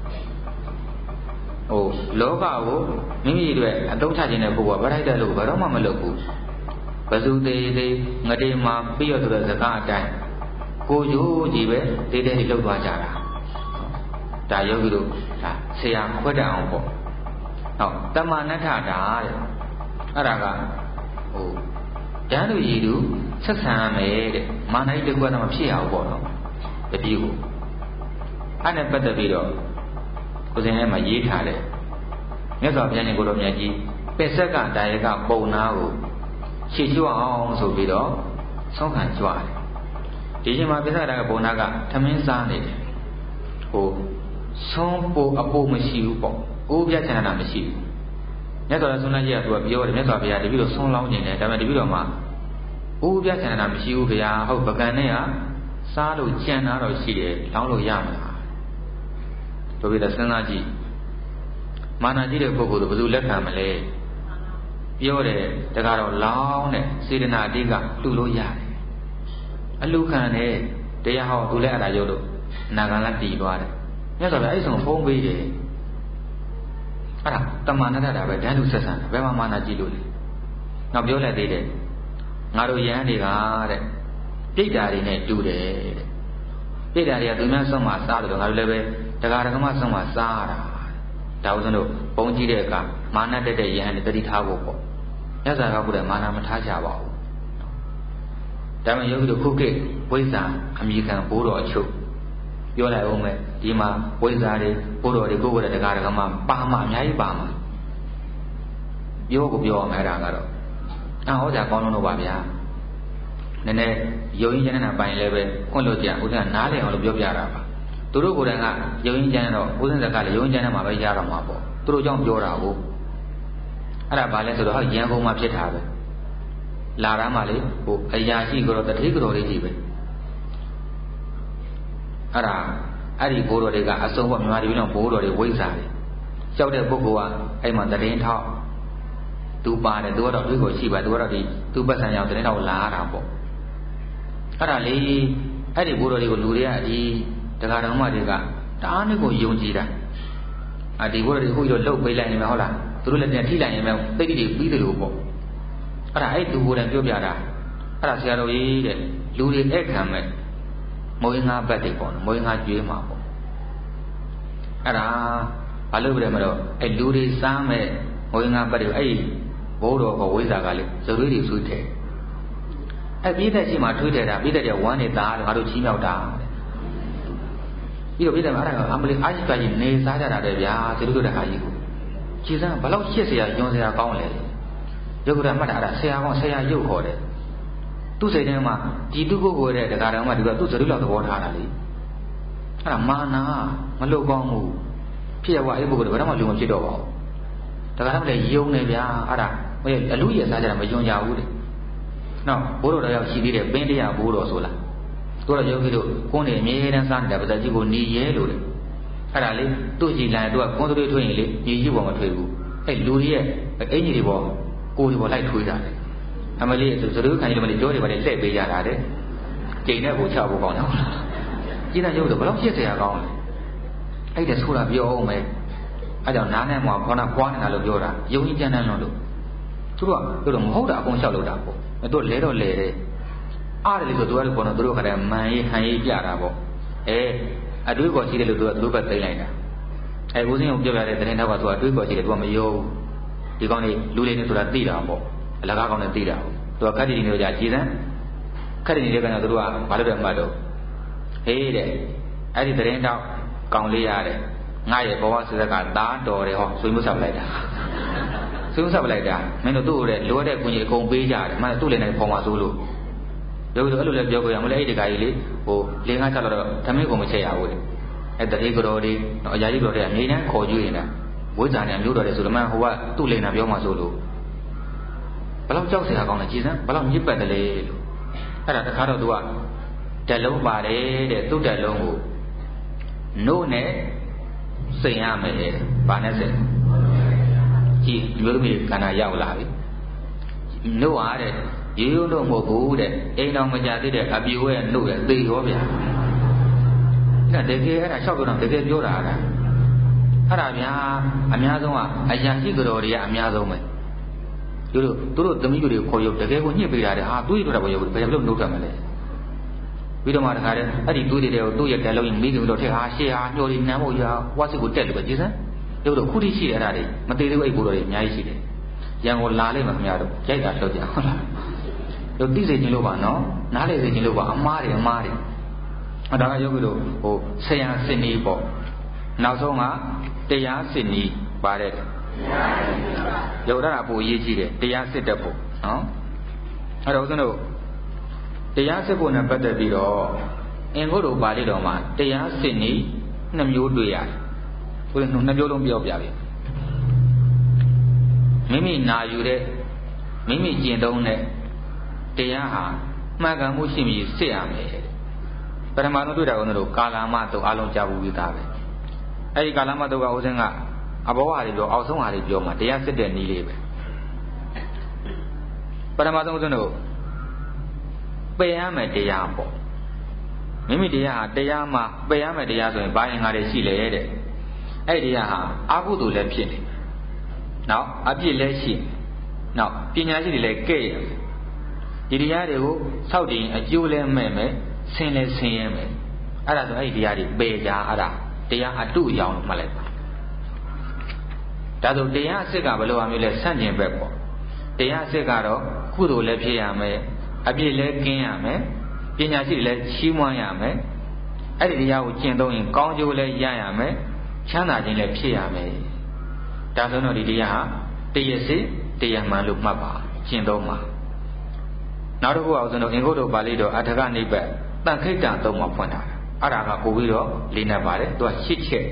ဟိုလောကကိုမိမိအတွက်အသုံးချခြင်းတဲ့ပုဂ္ဂိုလ်ကပရဟိတလို့ဘယ်တော့မှမလုပ်ဘူးဘဇုသေးသေးငတေမှာပြီးရဆိုတဲ့စကားအတိုင်းကိုကျိုးကြီးပဲတေးတေးလေးလှုပ်သွားကြတာဒါယောဂီတို့ဒါဆရာခွက်တအောင်ပေါ့ဟုတ်တမနဋ္ဌတာတဲ့အဲ့ဒါကဟိုကျမ်းလူကြီးတို့ဆက်ဆံရမယ်တဲ့မာနကြီးတစ်ခွက်တော့မဖြစ်ရဘူးပေါ့နော်တပည့်ကိုအဲ့နဲ့ပတ်သက်ပြီးတော့ကိုယ်စင်ထဲမှာရေးထားတယ်မြတ်စွာဘုရားရှင်ကိုတော်မြတ်ကြီးပင်ဆက်ကဒါယကပုံနာကိုရှေ့ကျွအောင်ဆိုပြီးတော့ဆုံးခံကြွတယ်ဒီချိန်မှာပင်ဆက်ကဒါယကပုံနာကထမင်းစားနေတယ်ဟိုဆုံးပိုအပိုမရှိဘူးပေါ့အိုးပြချင်တာမရှိဘူးမြတ်စွာဘုရားဆုံးလိုက်ကြီးကသူကပြောတယ်မြတ်စွာဘုရားတပည့်တော်ဆုံးလောင်းနေတယ်ဒါပေမဲ့တပည့်တော်မှာအိုးပြချင်တာမရှိဘူးဗျာဟုတ်ပကံနဲ့ကစားလို့ကြံတာတော့ရှိတယ်လောင်းလို့ရမှာတို့ပြီးတော့စဉ်းစားကြည့်မာနကြီးတဲ့ပုဂ္ဂိုလ်တို့ဘယ်သူလက်ခံမလဲပြောတယ်တကားတော့လောင်းတဲ့စေတနာအတိကလှူလို့ရတယ်အလှခံတယ်တရားဟောသူလည်းအဲ့ဒါရုပ်လို့နာဂံလက်တည်သွားတယ်မြတ်စွာဘုရားအဲ့ဆုံးဖုံးပေးတယ်အဲ့ဒါတမန်တတာပဲတန်းလူဆက်ဆံတယ်ဘယ်မှာမာနကြီးလို့လဲနောက်ပြောလိုက်သေးတယ်ငါတို့ယဟန်တွေကတဲ့ပြိတ္တာတွေနဲ့တူတယ်တဲ့ပြိတ္တာတွေကသူများဆုံးမစားတယ်လို့ငါတို့လည်းပဲတရားဓမ္မဆုံးမစားတာဒါဥစဉ်တို့ဘုံကြည့်တဲ့အခါမာနတက်တဲ့ယဟန်တွေတတိထားဖို့ပေါ့မြတ်စွာဘုရားကလည်းမာနမထားကြပါဘူးဒါမှမဟုတ်ယောဂီတို့ခုခေတ်ဝိဇ္ဇာအမိခံဘိုးတော်အချုပ်ပြောလိုက်အောင်မယ်ဒီမှာဝိဇ္ဇာတွေဘိုးတော်တွေကိုယ်ကိုယ်တရားဓမ္မပါမှအများကြီးပါမှာပြောကိုပြောအောင်အဲ့ဒါကတော့အဟောကြကောင်းလို့ပါဗျာနည်းနည်းယုံရင်ကျမ်းနဲ့ပိုင်လည်းပဲခွင့်လို့ကြဥစဉ်ကနားလည်အောင်လို့ပြောပြတာပါသူတို့ကိုယ်တိုင်ကယုံရင်ကျမ်းတော့ဥစဉ်စကားလည်းယုံရင်ကျမ်းနဲ့မှာပဲရတော့မှာပေါ့သူတို့ကြောင့်ပြောတာကိုအဲ့ဒါဘာလဲဆိုတော့ဟောရန်ကုန်မှာဖြစ်တာပဲလာတာမှလေဟိုအရာရှိကတော့တတိကတော်လေးကြီးပဲအဲ့ဒါအဲ့ဒီဘိုးတော်တွေကအစုံပေါ့မြန်မာပြည်တော့ဘိုးတော်တွေဝိဇ္ဇာတွေကြောက်တဲ့ပုဂ္ဂိုလ်ကအဲ့မှာတရင်ထောက်သူပါတယ်သူကတော့တွေ့ကိုရှိပါသူကတော့ဒီသူပတ်စံရောက်တရင်ထောက်လာရတာပေါ့အဲ့ဒါလေအဲ့ဒီဘိုးတော်တွေကိုလူတွေကဒီတရားတော်မှတွေကတအားနဲ့ကိုယုံကြည်တာအဒီဘိုးတော်တွေခုရောလှုပ်ပေးလိုက်နေမှာဟုတ်လားသူတို့လည်းပြန်ထိလိုက်ရင်ပဲသိတိတွေပြီးတယ်လို့ပေါ့အဲ့ဒါအဲ့သူကိုယ်တိုင်ပြောပြတာအဲ့ဒါဆရာတော်ကြီးတဲ့လူတွေအဲ့ခံမဲ့မွေးငါဘက်တွေပေါ့နော်မွေးငါကျွေးမှာပေါ့အဲ့ဒါဘာလို့ပြတယ်မလို့အဲ့လူတွေစားမဲ့မွေးငါဘက်တွေအဲ့ဘိုးတော်ကဝိဇ္ဇာကလေဇရွေးတွေဆွေးတယ်အဲ့ပြည့်တဲ့ချိန်မှာထွေးတယ်တာပြည့်တဲ့ဝမ်းနေတာငါတို့ချီးမြှောက်တာပြီးတော့ပြည့်တယ်မှာအဲ့ဒါကအမလေးအာရှိကကြီးနေစားကြတာတဲ့ဗျာစေတို့တို့တခါကြီးကိုခြေစမ်းဘလောက်ရှစ်ဆရာညွန်ဆရာကောင်းလဲရုပ်ကရမှတ်တာအဲ့ဒါဆရာကောင်းဆရာရုပ်ခေါ်တယ်သူ့စိတ်ထဲမှာဒီသူကိုယ်ကိုယ်တဲ့တရားတော်မှဒီကသူ့ဇရုလောက်သဘောထားတာလေအဲ့ဒါမာနာမလုကောင်းမှုဖြစ်ရဝအဲ့ပုဂ္ဂိုလ်တွေဘာမှလူမဖြစ်တော့ပါဘူးတရားတော်လည်းယုံနေဗျာအဲ့ဒါအလူရစားကြတာမယုံကြဘူးတဲ့နော်ဘိုးတော်တော်ရောက်ရှိသေးတယ်ပင်းတရားဘိုးတော်ဆိုလားသူတို့ယောဂီတို့ကိုယ်နေအမြဲတမ်းစားနေတာပါဇာကြီးကိုနေရဲလို့တဲ့အဲ့ဒါလေသူ့ကြည်လိုက်သူကကွန်းသွေးထွေးရင်လေညီကြီးပေါ်မထွေးဘူးအဲ့လူတွေရဲ့အင်ကြီးတွေပေါ်ကိုယ်တွေပေါ်လိုက်ထွေးတာလေအမလေးဆိုသတို့ခံရမလေးကြောတွေပါလေလှည့်ပေးကြတာတဲ့ကျိန်တဲ့ကိုချဖို့ကောင်းတယ်ကျင်းတဲ့ရုပ်တော့ဘယ်လောက်ဖြစ်เสียရကောင်းလဲအဲ့ဒါဆိုတာပြောအောင်မယ်အဲ့ကြောင့်နားနဲ့မှခေါနာကွာနေတာလို့ပြောတာယုံကြည်ကြမ်းတမ်းလို့သူတို့ကပြောတော့မဟုတ်တာအကုန်လျှောက်လို့တာပေါ့သူတို့လဲတော့လဲတယ်အားတယ်လို့ဆိုသူကလည်းပေါ်တော့သူတို့ခါတိုင်းမန်ရေးဟန်ရေးပြတာပေါ့အဲအတွေးပေါ်ရှိတယ်လို့သူကသူတို့ပဲသိလိုက်တာအဲဦးစင်းကိုပြောပြတဲ့တဲ့တော့ကသူကအတွေးပေါ်ရှိတယ်သူကမယုံဒီကောင်းလေးလူလေးနဲ့ဆိုတာသိတာပေါ့အလကားကောင်းနဲ့သိတာပေါ့သူကခက်တီတီနေကြကြည်စမ်းခက်တီနေတဲ့ကတော့သူတို့ကဘာလို့လဲမှတ်တော့ဟေးတဲ့အဲ့ဒီသတင်းတော့ကောင်းလေးရတယ်ငါရဲ့ဘဝစစကသားတော်တယ်ဟောဆွေးမှုဆက်ပလိုက်တာဆွေးမှုဆက်ပလိုက်တာမင်းတို့သူ့ကိုလည်းလိုတဲ့ကွန်ကြီးအကုန်ပေးကြတယ်မှန်သူ့လည်းနဲ့ပေါ်မှာစိုးလို့ပြောပြီးတော့အဲ့လိုလည်းပြောကြရမလဲအဲ့ဒီတခါကြီးလေဟိုလေးငါးချက်တော့သမင်းကိုမချက်ရဘူးလေအဲ့တတိကတော်တွေအရာကြီးတော်တွေအမြဲတမ်းခေါ်ကြည့်နေတာဝိဇ္ဇာနဲ့မျိုးတော်တွေဆိုတော့မှဟိုကသူ့လိန်နာပြောမှဆိုလို့ဘယ်လောက်ကြောက်စရာကောင်းလဲကြည်စမ်းဘယ်လောက်ညစ်ပတ်တယ်လေလို့အဲ့ဒါတခါတော့သူကတက်လုံးပါတယ်တဲ့သူ့တက်လုံးကိုနို့နဲ့စိန်ရမယ်တဲ့ဘာနဲ့စိန်ကြည်မျိုးသမီးကန္နာရောက်လာပြီနို့အားတဲ့ရေရုံတော့မဟုတ်ဘူးတဲ့အိမ်တော်မကြသေးတဲ့အပြိုရဲ့နို့ရဲ့သေရောဗျာအဲ့ဒါတကယ်အဲ့ဒါလျှောက်တော့တကယ်ပြောတာအဲ့ဒါအဲ့ဒါဗျာအများဆုံးကအရာရှိကြတော်တွေကအများဆုံးပဲသူတို့သူတို့သမီးတို့ခေါ်ရုပ်တကယ်ကိုညှစ်ပေးတာတဲ့ဟာသူ့ရတော့ဘယ်ဘယ်လိုနှုတ်ထွက်မလဲပြီးတော့မှတခါတည်းအဲ့ဒီသွေးတွေကိုသူ့ရဲ့တက်လုံးရင်မိခင်တို့ထက်ဟာရှေ့ဟာညှို့နေနမ်းဖို့ရဝါစစ်ကိုတက်လို့ပဲကြည်စမ်းတို့တို့ခုထိရှိတယ်အဲ့ဒါတွေမသေးသေးဘူးအဲ့ဘိုးတော်တွေအများကြီးရှိတယ်ရန်ကုန်လာလိမ့်မယ်ခင်ဗျားတို့ရိုက်တာလှုပ်ကြဟုတ်လားတို့သိစေခြင်းလို့ပါနော်နားလေစေခြင်းလို့ပါအမားတွေအမားတွေအဲ့ဒါကယောဂီတို့ဟိုဆရာစင်နီးပေါ့နောက်ဆုံးကတရားစင်နီးပါတယ်ရုပ်ရတာပိုအရေးကြီးတယ်တရားစစ်တတ်ဖို့နော်အဲ့တော့ဦးဇင်းတို့တရားစစ်ဖို့နဲ့ပတ်သက်ပြီးတော့အင်္ဂုတ္တပါဠိတော်မှာတရားစစ်နည်းနှစ်မျိုးတွေ့ရတယ်။ဘုရားနှစ်မျိုးလုံးပြောပြပြီ။မိမိနာယူတဲ့မိမိကျင့်သုံးတဲ့တရားဟာမှန်ကန်မှုရှိမှစစ်ရမယ်။ပထမဆုံးတွေ့တာကတို့ကာလမတုတ်အလုံးကြားဘူးပြီးသားပဲ။အဲဒီကာလမတုတ်ကဦးဇင်းကအဘောဟာတွေပြောအောက်ဆုံးဟာတွေပြောမှတရားစစ်တဲ့နည်းလေးပဲ။ပထမဆုံးဦးဇင်းတို့ပယ်ရမယ်တရားပေါ့မိမိတရားဟာတရားမှာပယ်ရမယ်တရားဆိုရင်ဘာရင်ငါတွေရှိလေတဲ့အဲ့ဒီတရားဟာအကုသိုလ်လည်းဖြစ်နေနောက်အပြစ်လည်းရှိနောက်ပညာရှိတွေလည်းကဲ့ရဒီတရားတွေကိုစောက်တည်အကျိုးလည်းမဲ့မယ်ဆင်းလည်းဆင်းရဲမယ်အဲ့ဒါဆိုအဲ့ဒီတရားတွေပယ်ကြအဲ့ဒါတရားအတုအယောင်လို့မှတ်လိုက်ပါဒါဆိုတရားအစစ်ကဘယ်လိုအမျိုးလဲဆန့်ကျင်ဘက်ပေါ့တရားအစစ်ကတော့ကုသိုလ်လည်းဖြစ်ရမယ်အပြစ်လည်းကင်းရမယ်ပညာရှိလည်းချီးမွမ်းရမယ်အဲ့ဒီတရားကိုကျင့်သုံးရင်ကောင်းကျိုးလည်းရရမယ်ချမ်းသာခြင်းလည်းဖြစ်ရမယ်ဒါဆိုတော့ဒီတရားဟာတရားစစ်တရားမှန်လို့မှတ်ပါကျင့်သုံးပါနောက်တစ်ခုအောင်ဆိုတော့အင်္ဂုတ္တပါဠိတော်အထကနိဗ္ဗာန်တန်ခိတ္တသုံးမှာဖွင့်တာအဲ့ဒါကပို့ပြီးတော့လေးနက်ပါတယ်သူကရှစ်ချက်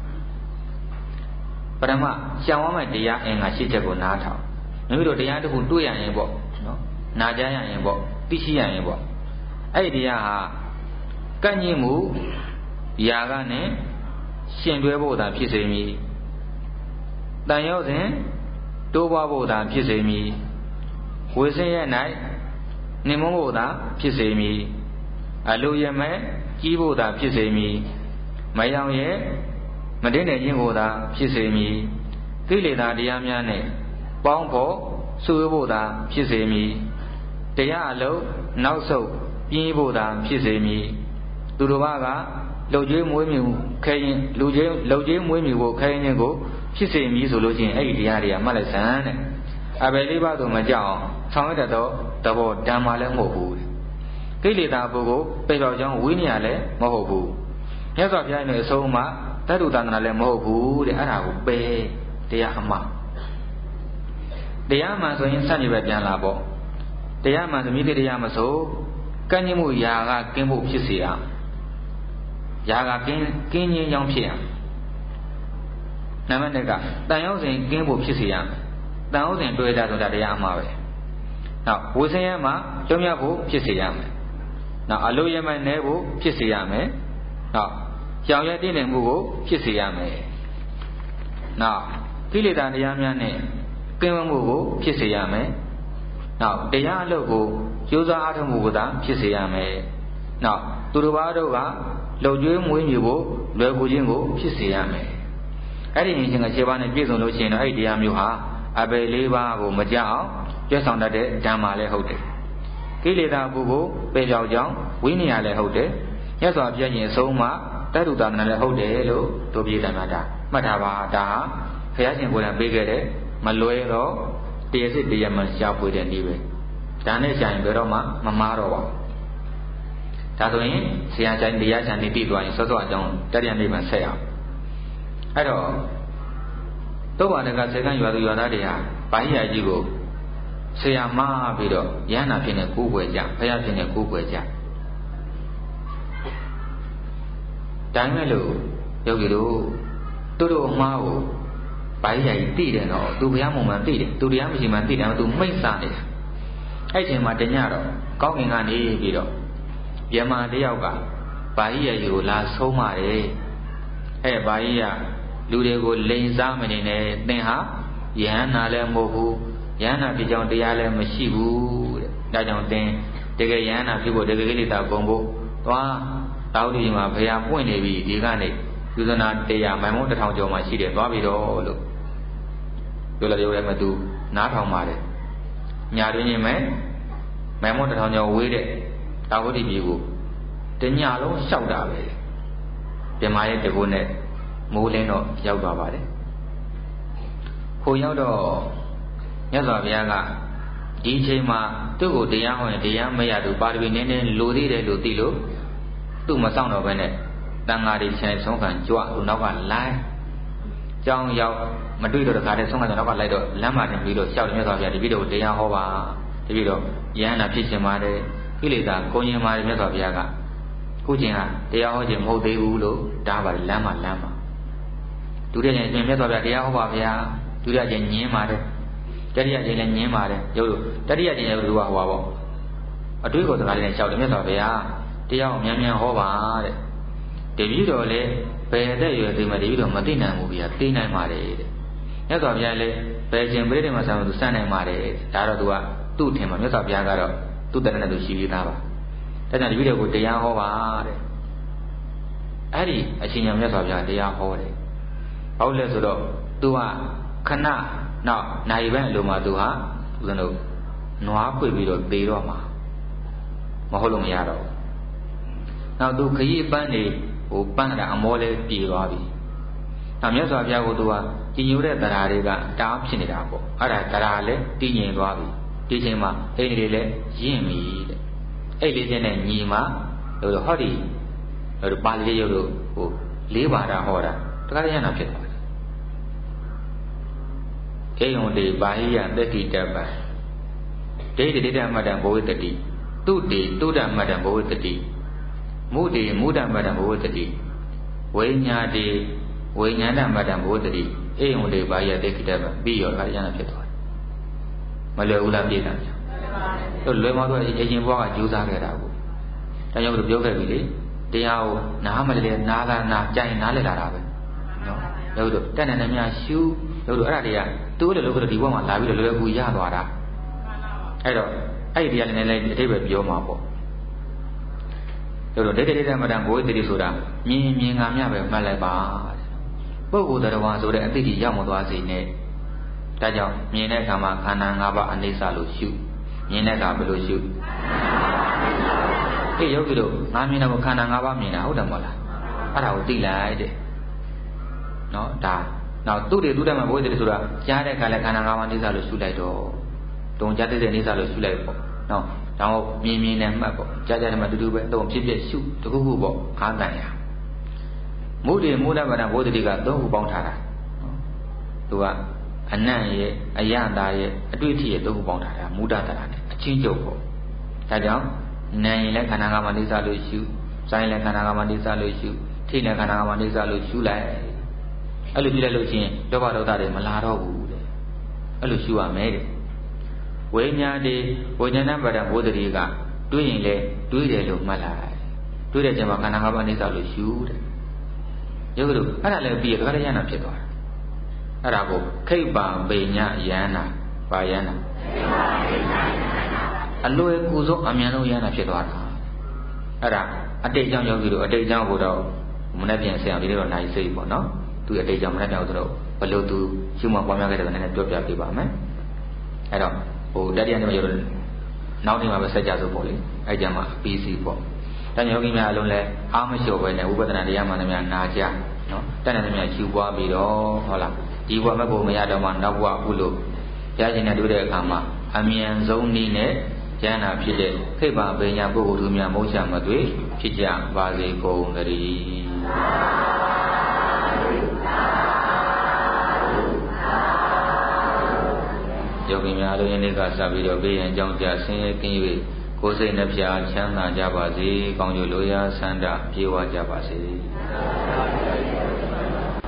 ပထမရှောင်ရမယ့်တရားအင်္ဂါရှစ်ချက်ကိုနားထောင်မိမိတို့တရားတစ်ခုတွေ့ရရင်ပေါ့နော်နာကြရရင်ပေါ့သိရှိရရင်ပေါ့အဲ့ဒီတရားဟာကန့်ညင်မှုຢာကနဲ့ရှင်တွဲဖို့သာဖြစ်စေမည်တန်ရောက်စဉ်တိုးပွားဖို့သာဖြစ်စေမည်ဝေစင်းရဲ့၌နှင်မဖို့သာဖြစ်စေမည်အလိုရမဲ့ကြီးဖို့သာဖြစ်စေမည်မယောင်ရဲ့မတင်းတဲ့ခြင်းကိုသာဖြစ်စေမည်ကိလေသာတရားများနဲ့ပေါင်းဖို့ဆွေးဖို့သာဖြစ်စေမည်တရားအလုံးနောက်ဆုတ်ပြင်းဖို့သာဖြစ်စေမည်သူတို့ဘာကလှုပ်ကြွေးမွေးမြူခဲရင်လူချင်းလှုပ်ကြွေးမွေးမြူဖို့ခဲရင်ကိုဖြစ်စေမည်ဆိုလို့ချင်းအဲ့ဒီတရားတွေကမှတ်လိုက်စမ်းတဲ့အဘယ်လေးပါးသို့မကြောက်အောင်ဆောင်ရတတ်သောသဘောဓမ္မလည်းမဟုတ်ဘူးကိလေသာပုဂ္ဂိုလ်ပေတော်ကြောင့်ဝိနည်းလည်းမဟုတ်ဘူးမြတ်စွာဘုရားရဲ့အဆုံးအမတတ္တုတန္တရာလည်းမဟုတ်ဘူးတဲ့အဲ့ဒါကိုပယ်တရားအမှန်တရားမှန်ဆိုရင်စัจ jin ပဲပြန်လာပေါ့တရားမှန်သမီးတရားမဆိုကန့်ညှိမှုຢာကကင်းဖို့ဖြစ်စေရຢာကကင်းကင်းခြင်းကြောင့်ဖြစ်ရနံပါတ်နှစ်ကတန်ရောက်စဉ်ကင်းဖို့ဖြစ်စေရတန်ရောက်စဉ်တွေ့တာဆိုတာတရားအမှားပဲနောက်ဝိသင်ရမှာကျုံးရဖို့ဖြစ်စေရမယ်နောက်အလိုရမဲ့နဲဖို့ဖြစ်စေရမယ်နောက်ကြောင်ရတည်နေမှုကိုဖြစ်စေရမယ်နောက်ကိလေသာတရားများနဲ့ကင်းဝမှုကိုဖြစ်စေရမယ်နောက်တရားအလုပ်ကိုကျိုးစားအားထုတ်မှုကိုသာဖြစ်စေရမယ်နောက်သူတို့ဘာတို့ကလှုပ်ကြွေးမွေးမြူဖို့လွယ်ကူခြင်းကိုဖြစ်စေရမယ်အဲ့ဒီဉာဏ်ချင်းကခြေပါးနဲ့ပြည့်စုံလို့ရှိရင်တော့အဲ့ဒီတရားမျိုးဟာအပေလေးပါးကိုမကြောက်အောင်ကျွတ်ဆောင်တတ်တဲ့ဓမ္မလည်းဟုတ်တယ်ကိလေသာပုဂ္ဂိုလ်ပေပြောက်ကြောင်းဝိနည်းလည်းဟုတ်တယ်မြတ်စွာဘုရားရှင်အဆုံးအမတတ္တုတန္တရာလည်းဟုတ်တယ်လို့တို့ပြေတမ်းတာမှတ်ထားပါဒါဟာဘုရားရှင်ကိုယ်တိုင်ပေးခဲ့တဲ့မလွဲတော့တရားစစ်တရားမှရှားပွေတဲ့နည်းပဲဒါနဲ့ရှာရင်ဘယ်တော့မှမမားတော့ပါဘူးဒါဆိုရင်ဆရာချိုင်တရားချန်နေတည်သွားရင်စောစောအကြောင်းတတိယနိဗ္ဗာန်ဆက်အောင်အဲ့တော့တုတ်ပါဒကစေကံရွာသူရွာသားတွေဟာဘာဟိယကြီးကိုဆရာမပြီးတော့ယန္နာဖြစ်နေကိုးကွယ်ကြဖယားဖြစ်နေကိုးကွယ်ကြတိုင်းမဲ့လို့ယောဂီတို့တို့တို့အမှားကိုဘာကြီးကြီးသိတယ်နော်သူဘုရားမုံမှန်သိတယ်သူတရားမရှိမှသိတယ်သူမိတ်စားနေတာအဲ့ချိန်မှာတညတော့ကောင်းကင်ကနေပြီးတော့ယမန်တယောက်ကဘာကြီးရဲ့ကိုလာဆုံးပါတယ်အဲ့ဘာကြီးကလူတွေကိုလိန်စားမနေနဲ့သင်ဟာယဟန္နာလည်းမဟုတ်ဘူးယဟန္နာဖြစ်ကြောင်းတရားလည်းမရှိဘူးတဲ့ဒါကြောင့်သင်တကယ်ယဟန္နာဖြစ်ဖို့တကယ်ကိလေသာကုန်ဖို့သွားတောက်ဒီမှာဘုရားပွင့်နေပြီဒီကနေသုဇနာတရားမိုင်မုံတစ်ထောင်ကျော်မှရှိတယ်သွားပြီတော့လို့ပြောလိုက်ပြောလိုက်မှသူနားထောင်ပါတယ်ညာတွင်ရင်မဲ့မိုင်မုံတစ်ထောင်ကျော်ဝေးတဲ့တောက်ဒီပြည်ကိုတညလုံးလျှောက်တာပဲပြမရဲ့တကုနဲ့မိုးလင်းတော့ရောက်သွားပါတယ်ခိုရောက်တော့မြတ်စွာဘုရားကဒီအချိန်မှာသူ့ကိုတရားဟောရင်တရားမရသူပါရမီနည်းနည်းလိုသေးတယ်လို့သိလို့သူ့မဆောင်တော့ဘဲနဲ့တန်ဃာတွေခြံဆုံးခံကြွသူနောက်ကလိုက်ကြောင်းရောက်မတွေ့တော့တခါတည်းဆုံးခံတော့နောက်ကလိုက်တော့လမ်းမှာတင်ပြီးတော့ရှောက်တယ်မြတ်စွာဘုရားဒီပြီးတော့တရားဟောပါဒီပြီးတော့ယန္နာဖြစ်ရှင်ပါတယ်ကိလေသာကိုရင်ပါတယ်မြတ်စွာဘုရားကခုချိန်ကတရားဟောခြင်းမဟုတ်သေးဘူးလို့ဒါပါလမ်းမှာလမ်းမှာဒုတိယကျရင်မြတ်စွာဘုရားတရားဟောပါဗျာဒုတိယကျရင်ညင်းပါတယ်တတိယကျရင်လည်းညင်းပါတယ်ရုပ်လို့တတိယကျရင်ရုပ်ကဟောပါပေါ့အတွေးကိုစကားလေးနဲ့ရှောက်တယ်မြတ်စွာဘုရားတရားကိုမြန်မြန်ဟောပါတဲ့တပည့်တော်လည်းဘယ်တဲ့ရွယ်သိမှတပည့်တော်မသိနိုင်ဘူးဗျာသိနိုင်ပါတယ်တဲ့မြတ်စွာဘုရားလည်းဘယ်ခြင်းပြိဋိမှာဆံလို့သူစမ်းနိုင်ပါတယ်ဒါတော့သူကသူ့ထင်မှာမြတ်စွာဘုရားကတော့သူ့တဏ္ဍနဲ့သူရှိပြီးသားပါဒါကြောင့်တပည့်တော်ကိုတရားဟောပါတဲ့အဲ့ဒီအရှင်မြတ်စွာဘုရားတရားဟောတယ်ဘာလို့လဲဆိုတော့သူကခဏနောက်နိုင်ပဲအလိုမှာသူဟာဦးဇင်းတို့နွားဖွေပြီးတော့သေတော့မှာမဟုတ်လို့မရတော့နောက်သူခရီးပန်းနေဟိုပန်းတာအမောလဲပြေသွားပြီနောက်မြတ်စွာဘုရားကိုသူကကြည်ညိုတဲ့တရားတွေကတားဖြစ်နေတာပေါ့အဲ့ဒါတရားလည်းတည်ငြိမ်သွားပြီဒီချိန်မှာအိမ်တွေလည်းရင့်ပြီတဲ့အဲ့လေးချင်းနဲ့ညီမဟိုဟောဒီဟိုပါဠိရုပ်တို့ဟိုလေးပါးတာဟောတာတခါတည်းရနာဖြစ်သွားတယ်အေယုံတေဘာဟိယတတိတပ္ပဒိဋ္ဌိဒိဋ္ဌမတ္တဘဝတတိတုတေတုဒ္ဓမတ္တဘဝတတိမုတေမုဒ္ဓမတ္တဘဝတတိဝိညာတေဝိညာဏမတ္တဘဝတတိအေယုံတေဘာဟိယတတိတပ္ပပြီးရောတခါတည်းရနာဖြစ်သွားတယ်မလွယ်ဘူးလားပြည့်တာဗျာတို့လွယ်မတော့အရင်ဘဝကကြိုးစားခဲ့တာကိုဒါကြောင့်တို့ပြောခဲ့ပြီလေတရားကိုနားမလဲနားလာနားကြိုင်နားလဲလာတာပဲနော်တို့တက်နေနေများရှူတို့တို့အဲ့ဒါတွေကသူ့လိုလိုကတော့ဒီဘဝမှာလာပြီးတော့လွယ်ကူရသွားတာအဲ့တော့အဲ့ဒီတရားလည်းလည်းအတိတ်ပဲပြောမှာပေါ့တို့တို့ဒိဋ္ဌိဒိဋ္ဌမတ္တဘဝတတိဆိုတာမြင်မြင်ငါမြပဲမှတ်လိုက်ပါပုဂ္ဂိုလ်တော်ဝါဆိုတဲ့အတိတ်ကြီးရောက်မသွားစေနဲ့ဒါကြောင့်မြင်တဲ့အခါမှာခန္ဓာ၅ပါးအနိစ္စလို့ရှုမြင်တဲ့အခါဘယ်လိုရှုအေးယောဂီတို့ငါမြင်တော့ခန္ဓာ၅ပါးမြင်တာဟုတ်တယ်မဟုတ်လားအဲ့ဒါကိုသိလိုက်တဲ့နော်ဒါနောက်သူ့တွေသူ့တတ်မှာဘဝတည်းဆိုတာကြားတဲ့အခါလဲခန္ဓာ၅ပါးအနိစ္စလို့ရှုလိုက်တော့တုံကြားတဲ့အနိစ္စလို့ရှုလိုက်ပေါ့နော်ဒါမှမြင်မြင်နဲ့မှတ်ပေါ့ကြားကြားတယ်မှာတူတူပဲတော့ဖြစ်ဖြစ်ရှုတခုခုပေါ့အားတန်ရမုဒ္ဒေမုဒ္ဒဗဒဘဝတည်းကသုံးခုပေါင်းထားတာသူကအနံ့ရဲ့အယတာရဲ့အတွေ့အထိရဲ့သုံးခုပေါင်းထားတာမုဒ္ဒတရာနဲ့အချင်းကျုပ်ပေါ့ဒါကြောင့်နာရင်လည်းခန္ဓာ၅ပါးအနိစ္စလို့ရှုဆိုင်လည်းခန္ဓာ၅ပါးအနိစ္စလို့ရှုထိလည်းခန္ဓာ၅ပါးအနိစ္စလို့ရှုလိုက်အဲ့လိုကြည့်လိုက်လို့ချင်းလောဘဒေါသတွေမလာတော့ဘူးတဲ့အဲ့လိုရှုရမယ်တဲ့ဝိညာတိဝိညာဏပဒဘုဒ္ဓတိကတွေးရင်လေတွေးတယ်လို့မှတ်လိုက်တွေးတဲ့ချိန်မှာခန္ဓာ၅ပါးအနိစ္စလို့ရှုတဲ့ယောဂတို့အဲ့ဒါလည်းပြီးရခါရယနာဖြစ်သွားတာအဲ့ဒါကိုခိဗ္ဗံပေညယန္နာဘာယန္နာခိဗ္ဗံပေညယန္နာအလွယ်ကူဆုံးအမြန်ဆုံးယန္နာဖြစ်သွားတာအဲ့ဒါအတိတ်ကြောင့်ယောဂီတို့အတိတ်ကြောင့်ကိုတော့မနေ့ပြန်ဆရာပြီးတော့နိုင်စိတ်ပေါ့နော်သူအတိတ်ကြောင့်မနေ့ပြန်ဆိုတော့ဘလို့သူရှုမှပွားများခဲ့တဲ့ကနေနဲ့ပြောပြပေးပါမယ်အဲ့တော့ဟိုတတိယနေ့မှာရောနောက်နေ့မှာပဲဆက်ကြစို့ပေါ့လေအဲ့ကြမှာ ပီစီ ပေါ့တန်ယောဂီများအလုံးလဲအားမလျှော့ပဲနဲ့ဥပဒနာတရားမှန်သမျှနာကြနော်တန်တဲ့သမျှရှုပွားပြီးတော့ဟုတ်လားဒီဘဝမဲ့ကိုမရတော့မှနောက်ဘဝအခုလို့ရခြင်းနဲ့တွေ့တဲ့အခါမှာအမြန်ဆုံးနည်းနဲ့ဉာဏ်နာဖြစ်တဲ့ခိဗ္ဗံပညာပုဂ္ဂိုလ်တို့များမုတ်ချမသွေဖြစ်ကြပါစေကုန်သတည်းယောဂီများဆိုရင်လေးကစပြီးတော့ဘေးရန်ကြောင့်ကြဆင်းရဲကင်း၍ကိုယ်စိတ်နှပြချမ်းသာကြပါစေကောင်းကျိုးလိုရာဆန္ဒပြေဝကြပါစေ